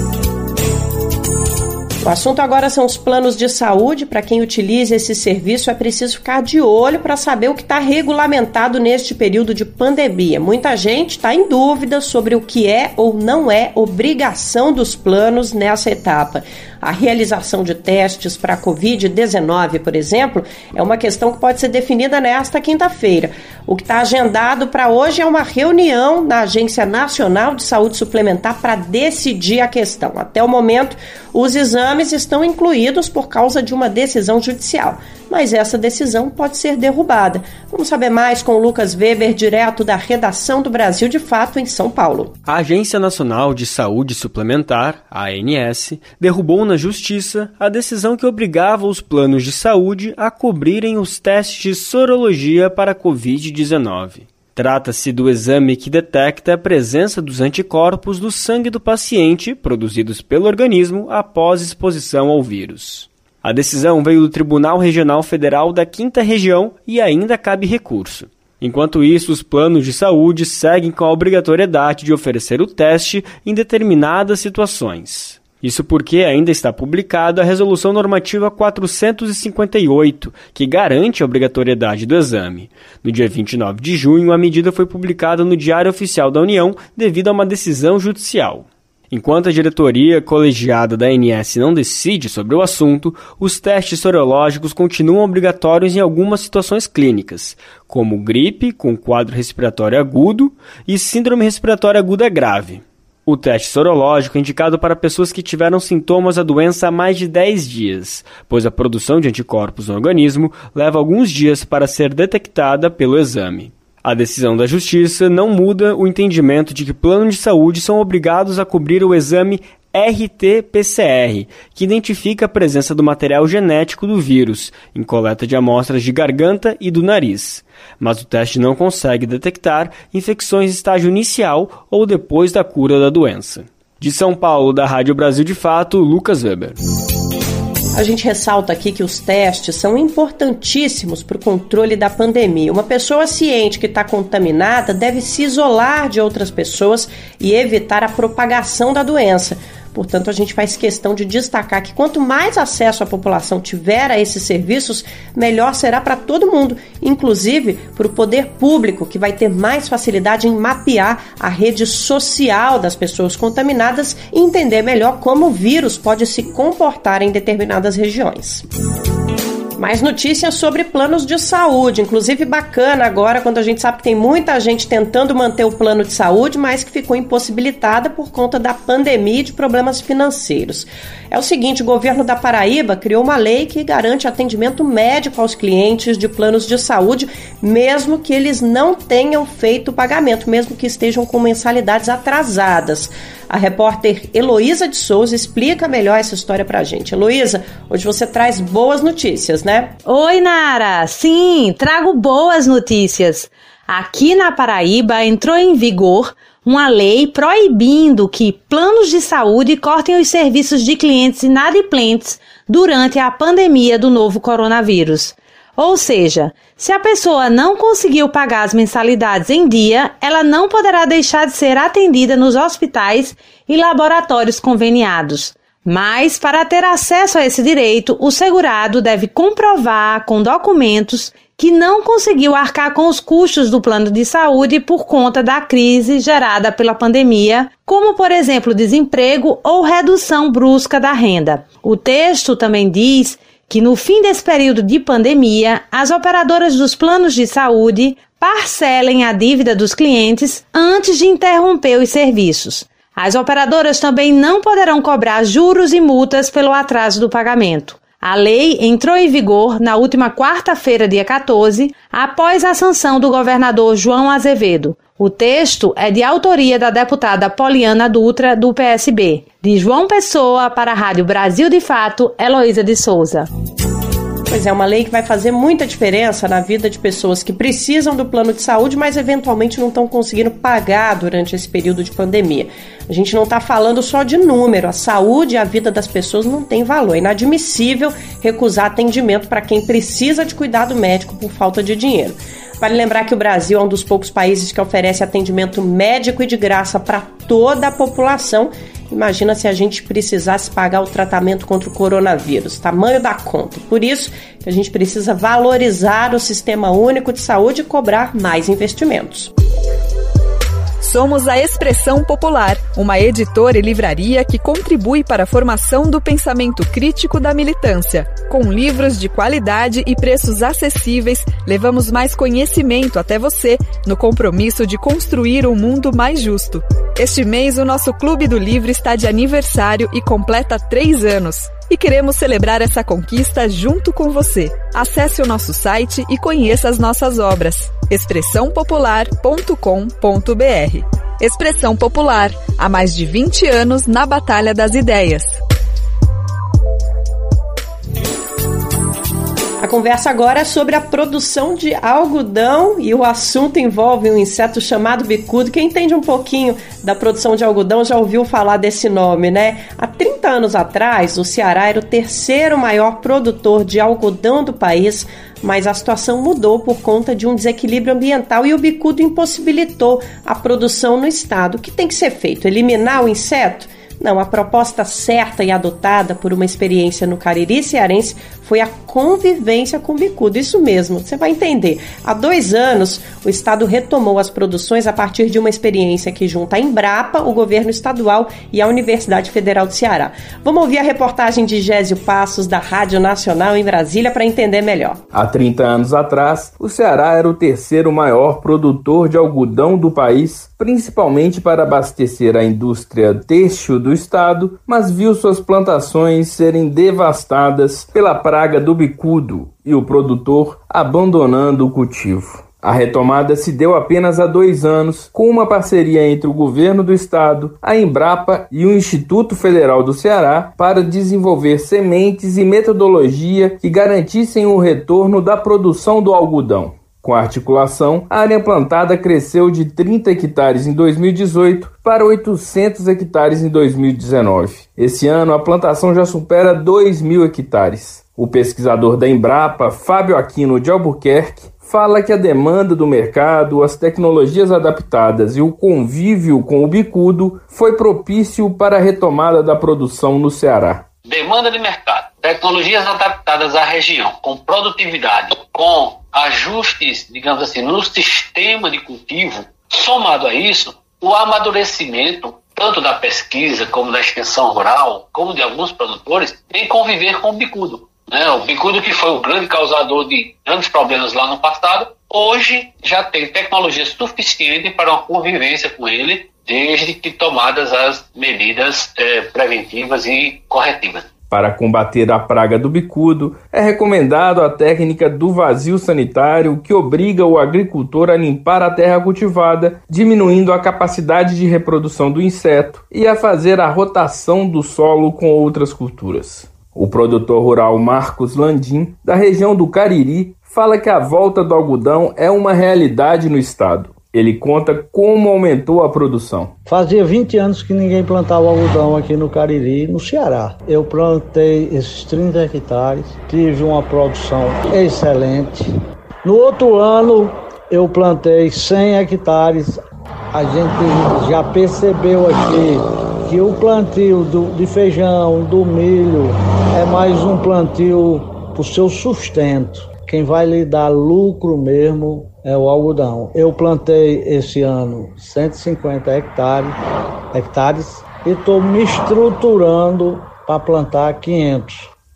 O assunto agora são os planos de saúde. Para quem utiliza esse serviço é preciso ficar de olho para saber o que está regulamentado neste período de pandemia. Muita gente está em dúvida sobre o que é ou não é obrigação dos planos nessa etapa. A realização de testes para a covid dezenove, por exemplo, é uma questão que pode ser definida nesta quinta-feira. O que está agendado para hoje é uma reunião na Agência Nacional de Saúde Suplementar para decidir a questão. Até o momento, os exames estão incluídos por causa de uma decisão judicial, mas essa decisão pode ser derrubada. Vamos saber mais com o Lucas Weber, direto da redação do Brasil de Fato em São Paulo. A Agência Nacional de Saúde Suplementar, a ANS, derrubou na Justiça a decisão que obrigava os planos de saúde a cobrirem os testes de sorologia para a covid dezenove. Trata-se do exame que detecta a presença dos anticorpos do sangue do paciente, produzidos pelo organismo após exposição ao vírus. A decisão veio do Tribunal Regional Federal da quinta Região e ainda cabe recurso. Enquanto isso, os planos de saúde seguem com a obrigatoriedade de oferecer o teste em determinadas situações. Isso porque ainda está publicada a Resolução Normativa quatrocentos e cinquenta e oito, que garante a obrigatoriedade do exame. No dia vinte e nove de junho, a medida foi publicada no Diário Oficial da União devido a uma decisão judicial. Enquanto a diretoria colegiada da A N S não decide sobre o assunto, os testes sorológicos continuam obrigatórios em algumas situações clínicas, como gripe com quadro respiratório agudo e síndrome respiratória aguda grave. O teste sorológico é indicado para pessoas que tiveram sintomas da doença há mais de dez dias, pois a produção de anticorpos no organismo leva alguns dias para ser detectada pelo exame. A decisão da Justiça não muda o entendimento de que planos de saúde são obrigados a cobrir o exame R T P C R, que identifica a presença do material genético do vírus em coleta de amostras de garganta e do nariz. Mas o teste não consegue detectar infecções em estágio inicial ou depois da cura da doença. De São Paulo, da Rádio Brasil de Fato, Lucas Weber. A gente ressalta aqui que os testes são importantíssimos para o controle da pandemia. Uma pessoa ciente que está contaminada deve se isolar de outras pessoas e evitar a propagação da doença. Portanto, a gente faz questão de destacar que quanto mais acesso a população tiver a esses serviços, melhor será para todo mundo, inclusive para o poder público, que vai ter mais facilidade em mapear a rede social das pessoas contaminadas e entender melhor como o vírus pode se comportar em determinadas regiões. Mais notícias sobre planos de saúde, inclusive bacana agora quando a gente sabe que tem muita gente tentando manter o plano de saúde, mas que ficou impossibilitada por conta da pandemia e de problemas financeiros. É o seguinte, o governo da Paraíba criou uma lei que garante atendimento médico aos clientes de planos de saúde, mesmo que eles não tenham feito o pagamento, mesmo que estejam com mensalidades atrasadas. A repórter Heloísa de Souza explica melhor essa história pra gente. Heloísa, hoje você traz boas notícias, né? Oi, Nara! Sim, trago boas notícias. Aqui na Paraíba entrou em vigor uma lei proibindo que planos de saúde cortem os serviços de clientes inadimplentes durante a pandemia do novo coronavírus. Ou seja, se a pessoa não conseguiu pagar as mensalidades em dia, ela não poderá deixar de ser atendida nos hospitais e laboratórios conveniados. Mas, para ter acesso a esse direito, o segurado deve comprovar com documentos que não conseguiu arcar com os custos do plano de saúde por conta da crise gerada pela pandemia, como, por exemplo, desemprego ou redução brusca da renda. O texto também diz que no fim desse período de pandemia, as operadoras dos planos de saúde parcelem a dívida dos clientes antes de interromper os serviços. As operadoras também não poderão cobrar juros e multas pelo atraso do pagamento. A lei entrou em vigor na última quarta-feira, dia quatorze, após a sanção do governador João Azevedo. O texto é de autoria da deputada Poliana Dutra, do P S B. De João Pessoa, para a Rádio Brasil de Fato, Heloísa de Souza. Pois é, uma lei que vai fazer muita diferença na vida de pessoas que precisam do plano de saúde, mas eventualmente não estão conseguindo pagar durante esse período de pandemia. A gente não está falando só de número, a saúde e a vida das pessoas não tem valor. É inadmissível recusar atendimento para quem precisa de cuidado médico por falta de dinheiro. Vale lembrar que o Brasil é um dos poucos países que oferece atendimento médico e de graça para toda a população. Imagina se a gente precisasse pagar o tratamento contra o coronavírus, tamanho da conta. Por isso que a gente precisa valorizar o Sistema Único de Saúde e cobrar mais investimentos. Somos a Expressão Popular, uma editora e livraria que contribui para a formação do pensamento crítico da militância. Com livros de qualidade e preços acessíveis, levamos mais conhecimento até você, no compromisso de construir um mundo mais justo. Este mês, o nosso Clube do Livro está de aniversário e completa três anos. E queremos celebrar essa conquista junto com você. Acesse o nosso site e conheça as nossas obras. expressão popular ponto com ponto b r. Expressão Popular, há mais de vinte anos na Batalha das Ideias. A conversa agora é sobre a produção de algodão e o assunto envolve um inseto chamado bicudo. Quem entende um pouquinho da produção de algodão já ouviu falar desse nome, né? Há trinta anos atrás, o Ceará era o terceiro maior produtor de algodão do país, mas a situação mudou por conta de um desequilíbrio ambiental e o bicudo impossibilitou a produção no estado. O que tem que ser feito? Eliminar o inseto? Não, a proposta certa e adotada por uma experiência no Cariri cearense foi a convivência com o bicudo. Isso mesmo, você vai entender. Há dois anos, o Estado retomou as produções a partir de uma experiência que junta a Embrapa, o governo estadual e a Universidade Federal do Ceará. Vamos ouvir a reportagem de Gésio Passos, da Rádio Nacional em Brasília, para entender melhor. Há trinta anos atrás, o Ceará era o terceiro maior produtor de algodão do país, principalmente para abastecer a indústria têxtil do estado, mas viu suas plantações serem devastadas pela praga do bicudo e o produtor abandonando o cultivo. A retomada se deu apenas há dois anos, com uma parceria entre o governo do estado, a Embrapa e o Instituto Federal do Ceará para desenvolver sementes e metodologia que garantissem o retorno da produção do algodão. Com a articulação, a área plantada cresceu de trinta hectares em dois mil e dezoito para oitocentos hectares em dois mil e dezenove. Esse ano, a plantação já supera dois mil hectares. O pesquisador da Embrapa, Fábio Aquino de Albuquerque, fala que a demanda do mercado, as tecnologias adaptadas e o convívio com o bicudo foi propício para a retomada da produção no Ceará. Demanda de mercado, tecnologias adaptadas à região, com produtividade, com ajustes, digamos assim, no sistema de cultivo. Somado a isso, o amadurecimento, tanto da pesquisa como da extensão rural, como de alguns produtores, em conviver com o bicudo. Né? O bicudo, que foi o grande causador de grandes problemas lá no passado, hoje já tem tecnologia suficiente para uma convivência com ele, desde que tomadas as medidas eh, preventivas e corretivas. Para combater a praga do bicudo, é recomendado a técnica do vazio sanitário, que obriga o agricultor a limpar a terra cultivada, diminuindo a capacidade de reprodução do inseto e a fazer a rotação do solo com outras culturas. O produtor rural Marcos Landim, da região do Cariri, fala que a volta do algodão é uma realidade no estado. Ele conta como aumentou a produção. Fazia vinte anos que ninguém plantava algodão aqui no Cariri, no Ceará. Eu plantei esses trinta hectares, tive uma produção excelente. No outro ano, eu plantei cem hectares. A gente já percebeu aqui que o plantio do, de feijão, do milho, é mais um plantio para o seu sustento. Quem vai lhe dar lucro mesmo é o algodão. Eu plantei esse ano cento e cinquenta hectares, hectares e estou me estruturando para plantar quinhentos.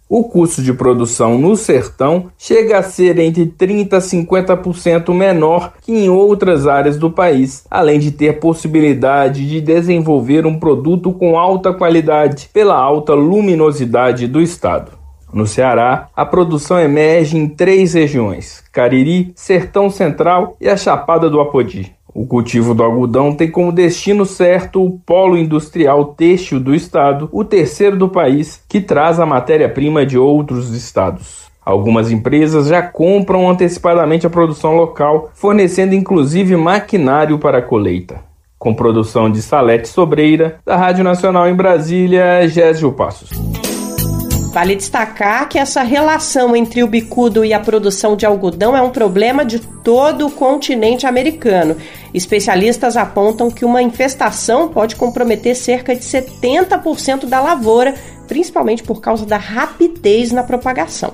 O custo de produção no sertão chega a ser entre trinta por cento a cinquenta por cento menor que em outras áreas do país, além de ter possibilidade de desenvolver um produto com alta qualidade pela alta luminosidade do estado. No Ceará, a produção emerge em três regiões: Cariri, Sertão Central e a Chapada do Apodi. O cultivo do algodão tem como destino certo o polo industrial têxtil do estado, o terceiro do país, que traz a matéria-prima de outros estados. Algumas empresas já compram antecipadamente a produção local, fornecendo inclusive maquinário para a colheita. Com produção de Salete Sobreira, da Rádio Nacional em Brasília, Gésio Passos. Vale destacar que essa relação entre o bicudo e a produção de algodão é um problema de todo o continente americano. Especialistas apontam que uma infestação pode comprometer cerca de setenta por cento da lavoura, principalmente por causa da rapidez na propagação.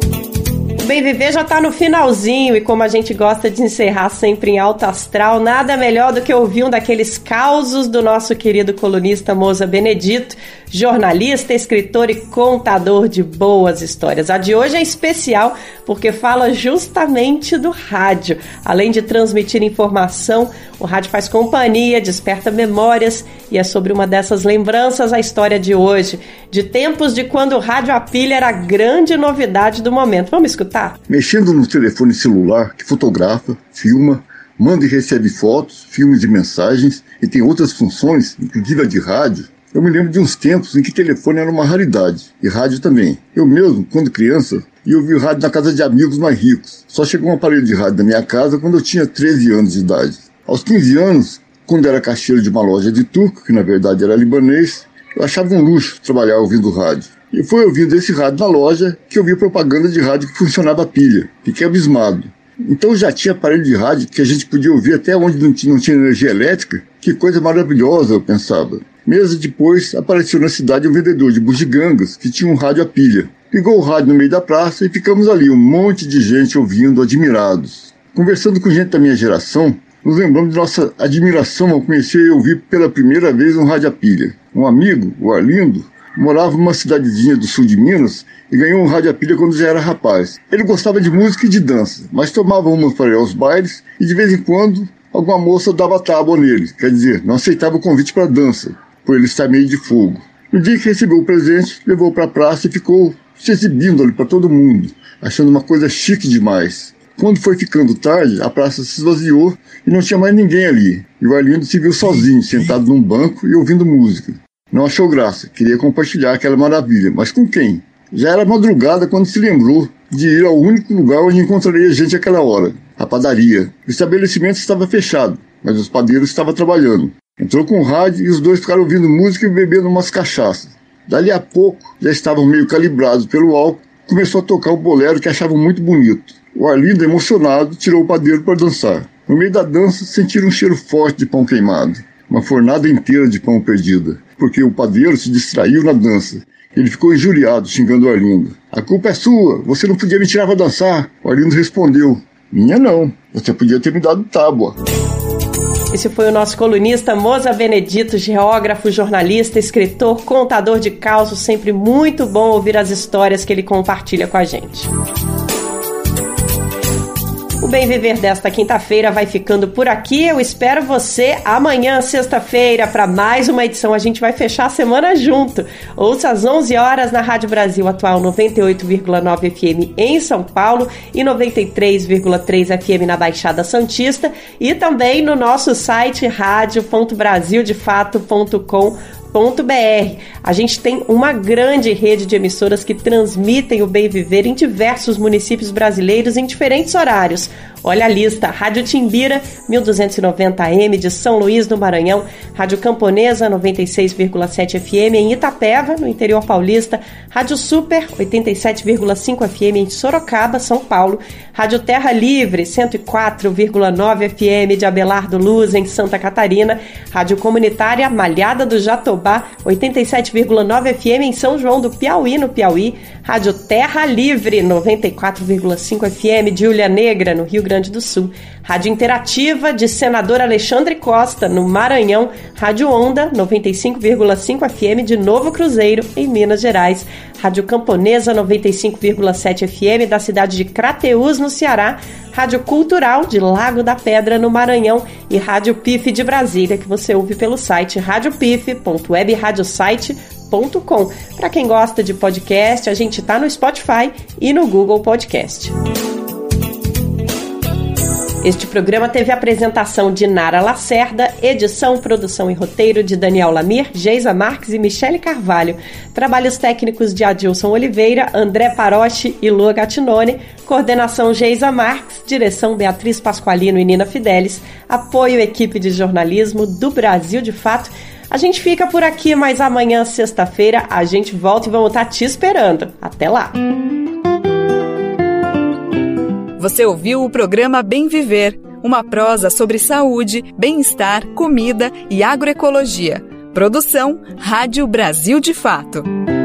O Bem Viver já está no finalzinho e como a gente gosta de encerrar sempre em alto astral, nada melhor do que ouvir um daqueles causos do nosso querido colunista Moza Benedito, jornalista, escritor e contador de boas histórias. A de hoje é especial porque fala justamente do rádio. Além de transmitir informação, o rádio faz companhia, desperta memórias e é sobre uma dessas lembranças a história de hoje, de tempos de quando o rádio a pilha era a grande novidade do momento. Vamos escutar? Mexendo no telefone celular que fotografa, filma, manda e recebe fotos, filmes e mensagens e tem outras funções, inclusive a de rádio, eu me lembro de uns tempos em que telefone era uma raridade, e rádio também. Eu mesmo, quando criança, ia ouvir rádio na casa de amigos mais ricos. Só chegou um aparelho de rádio na minha casa quando eu tinha treze anos de idade. Aos quinze anos, quando era caixeiro de uma loja de turco, que na verdade era libanês, eu achava um luxo trabalhar ouvindo rádio. E foi ouvindo esse rádio na loja que eu vi propaganda de rádio que funcionava a pilha. Fiquei abismado. Então já tinha aparelho de rádio que a gente podia ouvir até onde não tinha, não tinha energia elétrica. Que coisa maravilhosa, eu pensava. Meses depois, apareceu na cidade um vendedor de bugigangas que tinha um rádio a pilha. Ligou o rádio no meio da praça e ficamos ali, um monte de gente ouvindo, admirados. Conversando com gente da minha geração, nos lembramos de nossa admiração ao conhecer e ouvir pela primeira vez um rádio a pilha. Um amigo, o Arlindo, morava numa cidadezinha do sul de Minas e ganhou um rádio a pilha quando já era rapaz. Ele gostava de música e de dança, mas tomava umas para ir aos bailes e de vez em quando alguma moça dava tábua nele, quer dizer, não aceitava o convite para dança, por ele estar meio de fogo. No dia que recebeu o presente, levou para a praça e ficou se exibindo ali para todo mundo, achando uma coisa chique demais. Quando foi ficando tarde, a praça se esvaziou e não tinha mais ninguém ali, e o Arlindo se viu sozinho, sentado num banco e ouvindo música. Não achou graça, queria compartilhar aquela maravilha, mas com quem? Já era madrugada quando se lembrou de ir ao único lugar onde encontraria gente àquela hora, a padaria. O estabelecimento estava fechado, mas os padeiros estavam trabalhando. Entrou com o rádio e os dois ficaram ouvindo música e bebendo umas cachaças. Dali a pouco, já estavam meio calibrados pelo álcool, começou a tocar o bolero que achavam muito bonito. O Arlindo, emocionado, tirou o padeiro para dançar. No meio da dança, sentiram um cheiro forte de pão queimado. Uma fornada inteira de pão perdida, porque o padeiro se distraiu na dança. Ele ficou injuriado, xingando o Arlindo. A culpa é sua, você não podia me tirar para dançar. O Arlindo respondeu, minha não, você podia ter me dado tábua. Esse foi o nosso colunista Moza Benedito, geógrafo, jornalista, escritor, contador de causos. Sempre muito bom ouvir as histórias que ele compartilha com a gente. O Bem Viver desta quinta-feira vai ficando por aqui. Eu espero você amanhã, sexta-feira, para mais uma edição. A gente vai fechar a semana junto. Ouça às onze horas na Rádio Brasil Atual noventa e oito vírgula nove F M em São Paulo e noventa e três vírgula três F M na Baixada Santista e também no nosso site rádio ponto brasil de fato ponto com ponto b r. A gente tem uma grande rede de emissoras que transmitem o Bem Viver em diversos municípios brasileiros em diferentes horários. Olha a lista: Rádio Timbira, mil duzentos e noventa A M de São Luís do Maranhão, Rádio Camponesa, noventa e seis vírgula sete F M em Itapeva, no interior paulista, Rádio Super, oitenta e sete vírgula cinco F M em Sorocaba, São Paulo, Rádio Terra Livre, cento e quatro vírgula nove F M de Abelardo Luz, em Santa Catarina, Rádio Comunitária Malhada do Jatobá, oitenta e sete vírgula nove F M em São João do Piauí, no Piauí, Rádio Terra Livre, noventa e quatro vírgula cinco F M de Ilha Negra, no Rio Grande Grande do Sul. Rádio Interativa de Senador Alexandre Costa, no Maranhão. Rádio Onda, noventa e cinco vírgula cinco F M de Novo Cruzeiro, em Minas Gerais. Rádio Camponesa, noventa e cinco vírgula sete F M da cidade de Crateús, no Ceará. Rádio Cultural de Lago da Pedra, no Maranhão. E Rádio P I F de Brasília, que você ouve pelo site rádio p i f ponto web radiosite ponto com. Para quem gosta de podcast, a gente tá no Spotify e no Google Podcast. Este programa teve a apresentação de Nara Lacerda, edição, produção e roteiro de Daniel Lamir, Geisa Marques e Michele Carvalho, trabalhos técnicos de Adilson Oliveira, André Paroche e Lua Gattinone, coordenação Geisa Marques, direção Beatriz Pasqualino e Nina Fidelis, apoio equipe de jornalismo do Brasil de Fato. A gente fica por aqui, mas amanhã, sexta-feira, a gente volta e vamos estar te esperando. Até lá! Você ouviu o programa Bem Viver, uma prosa sobre saúde, bem-estar, comida e agroecologia. Produção Rádio Brasil de Fato.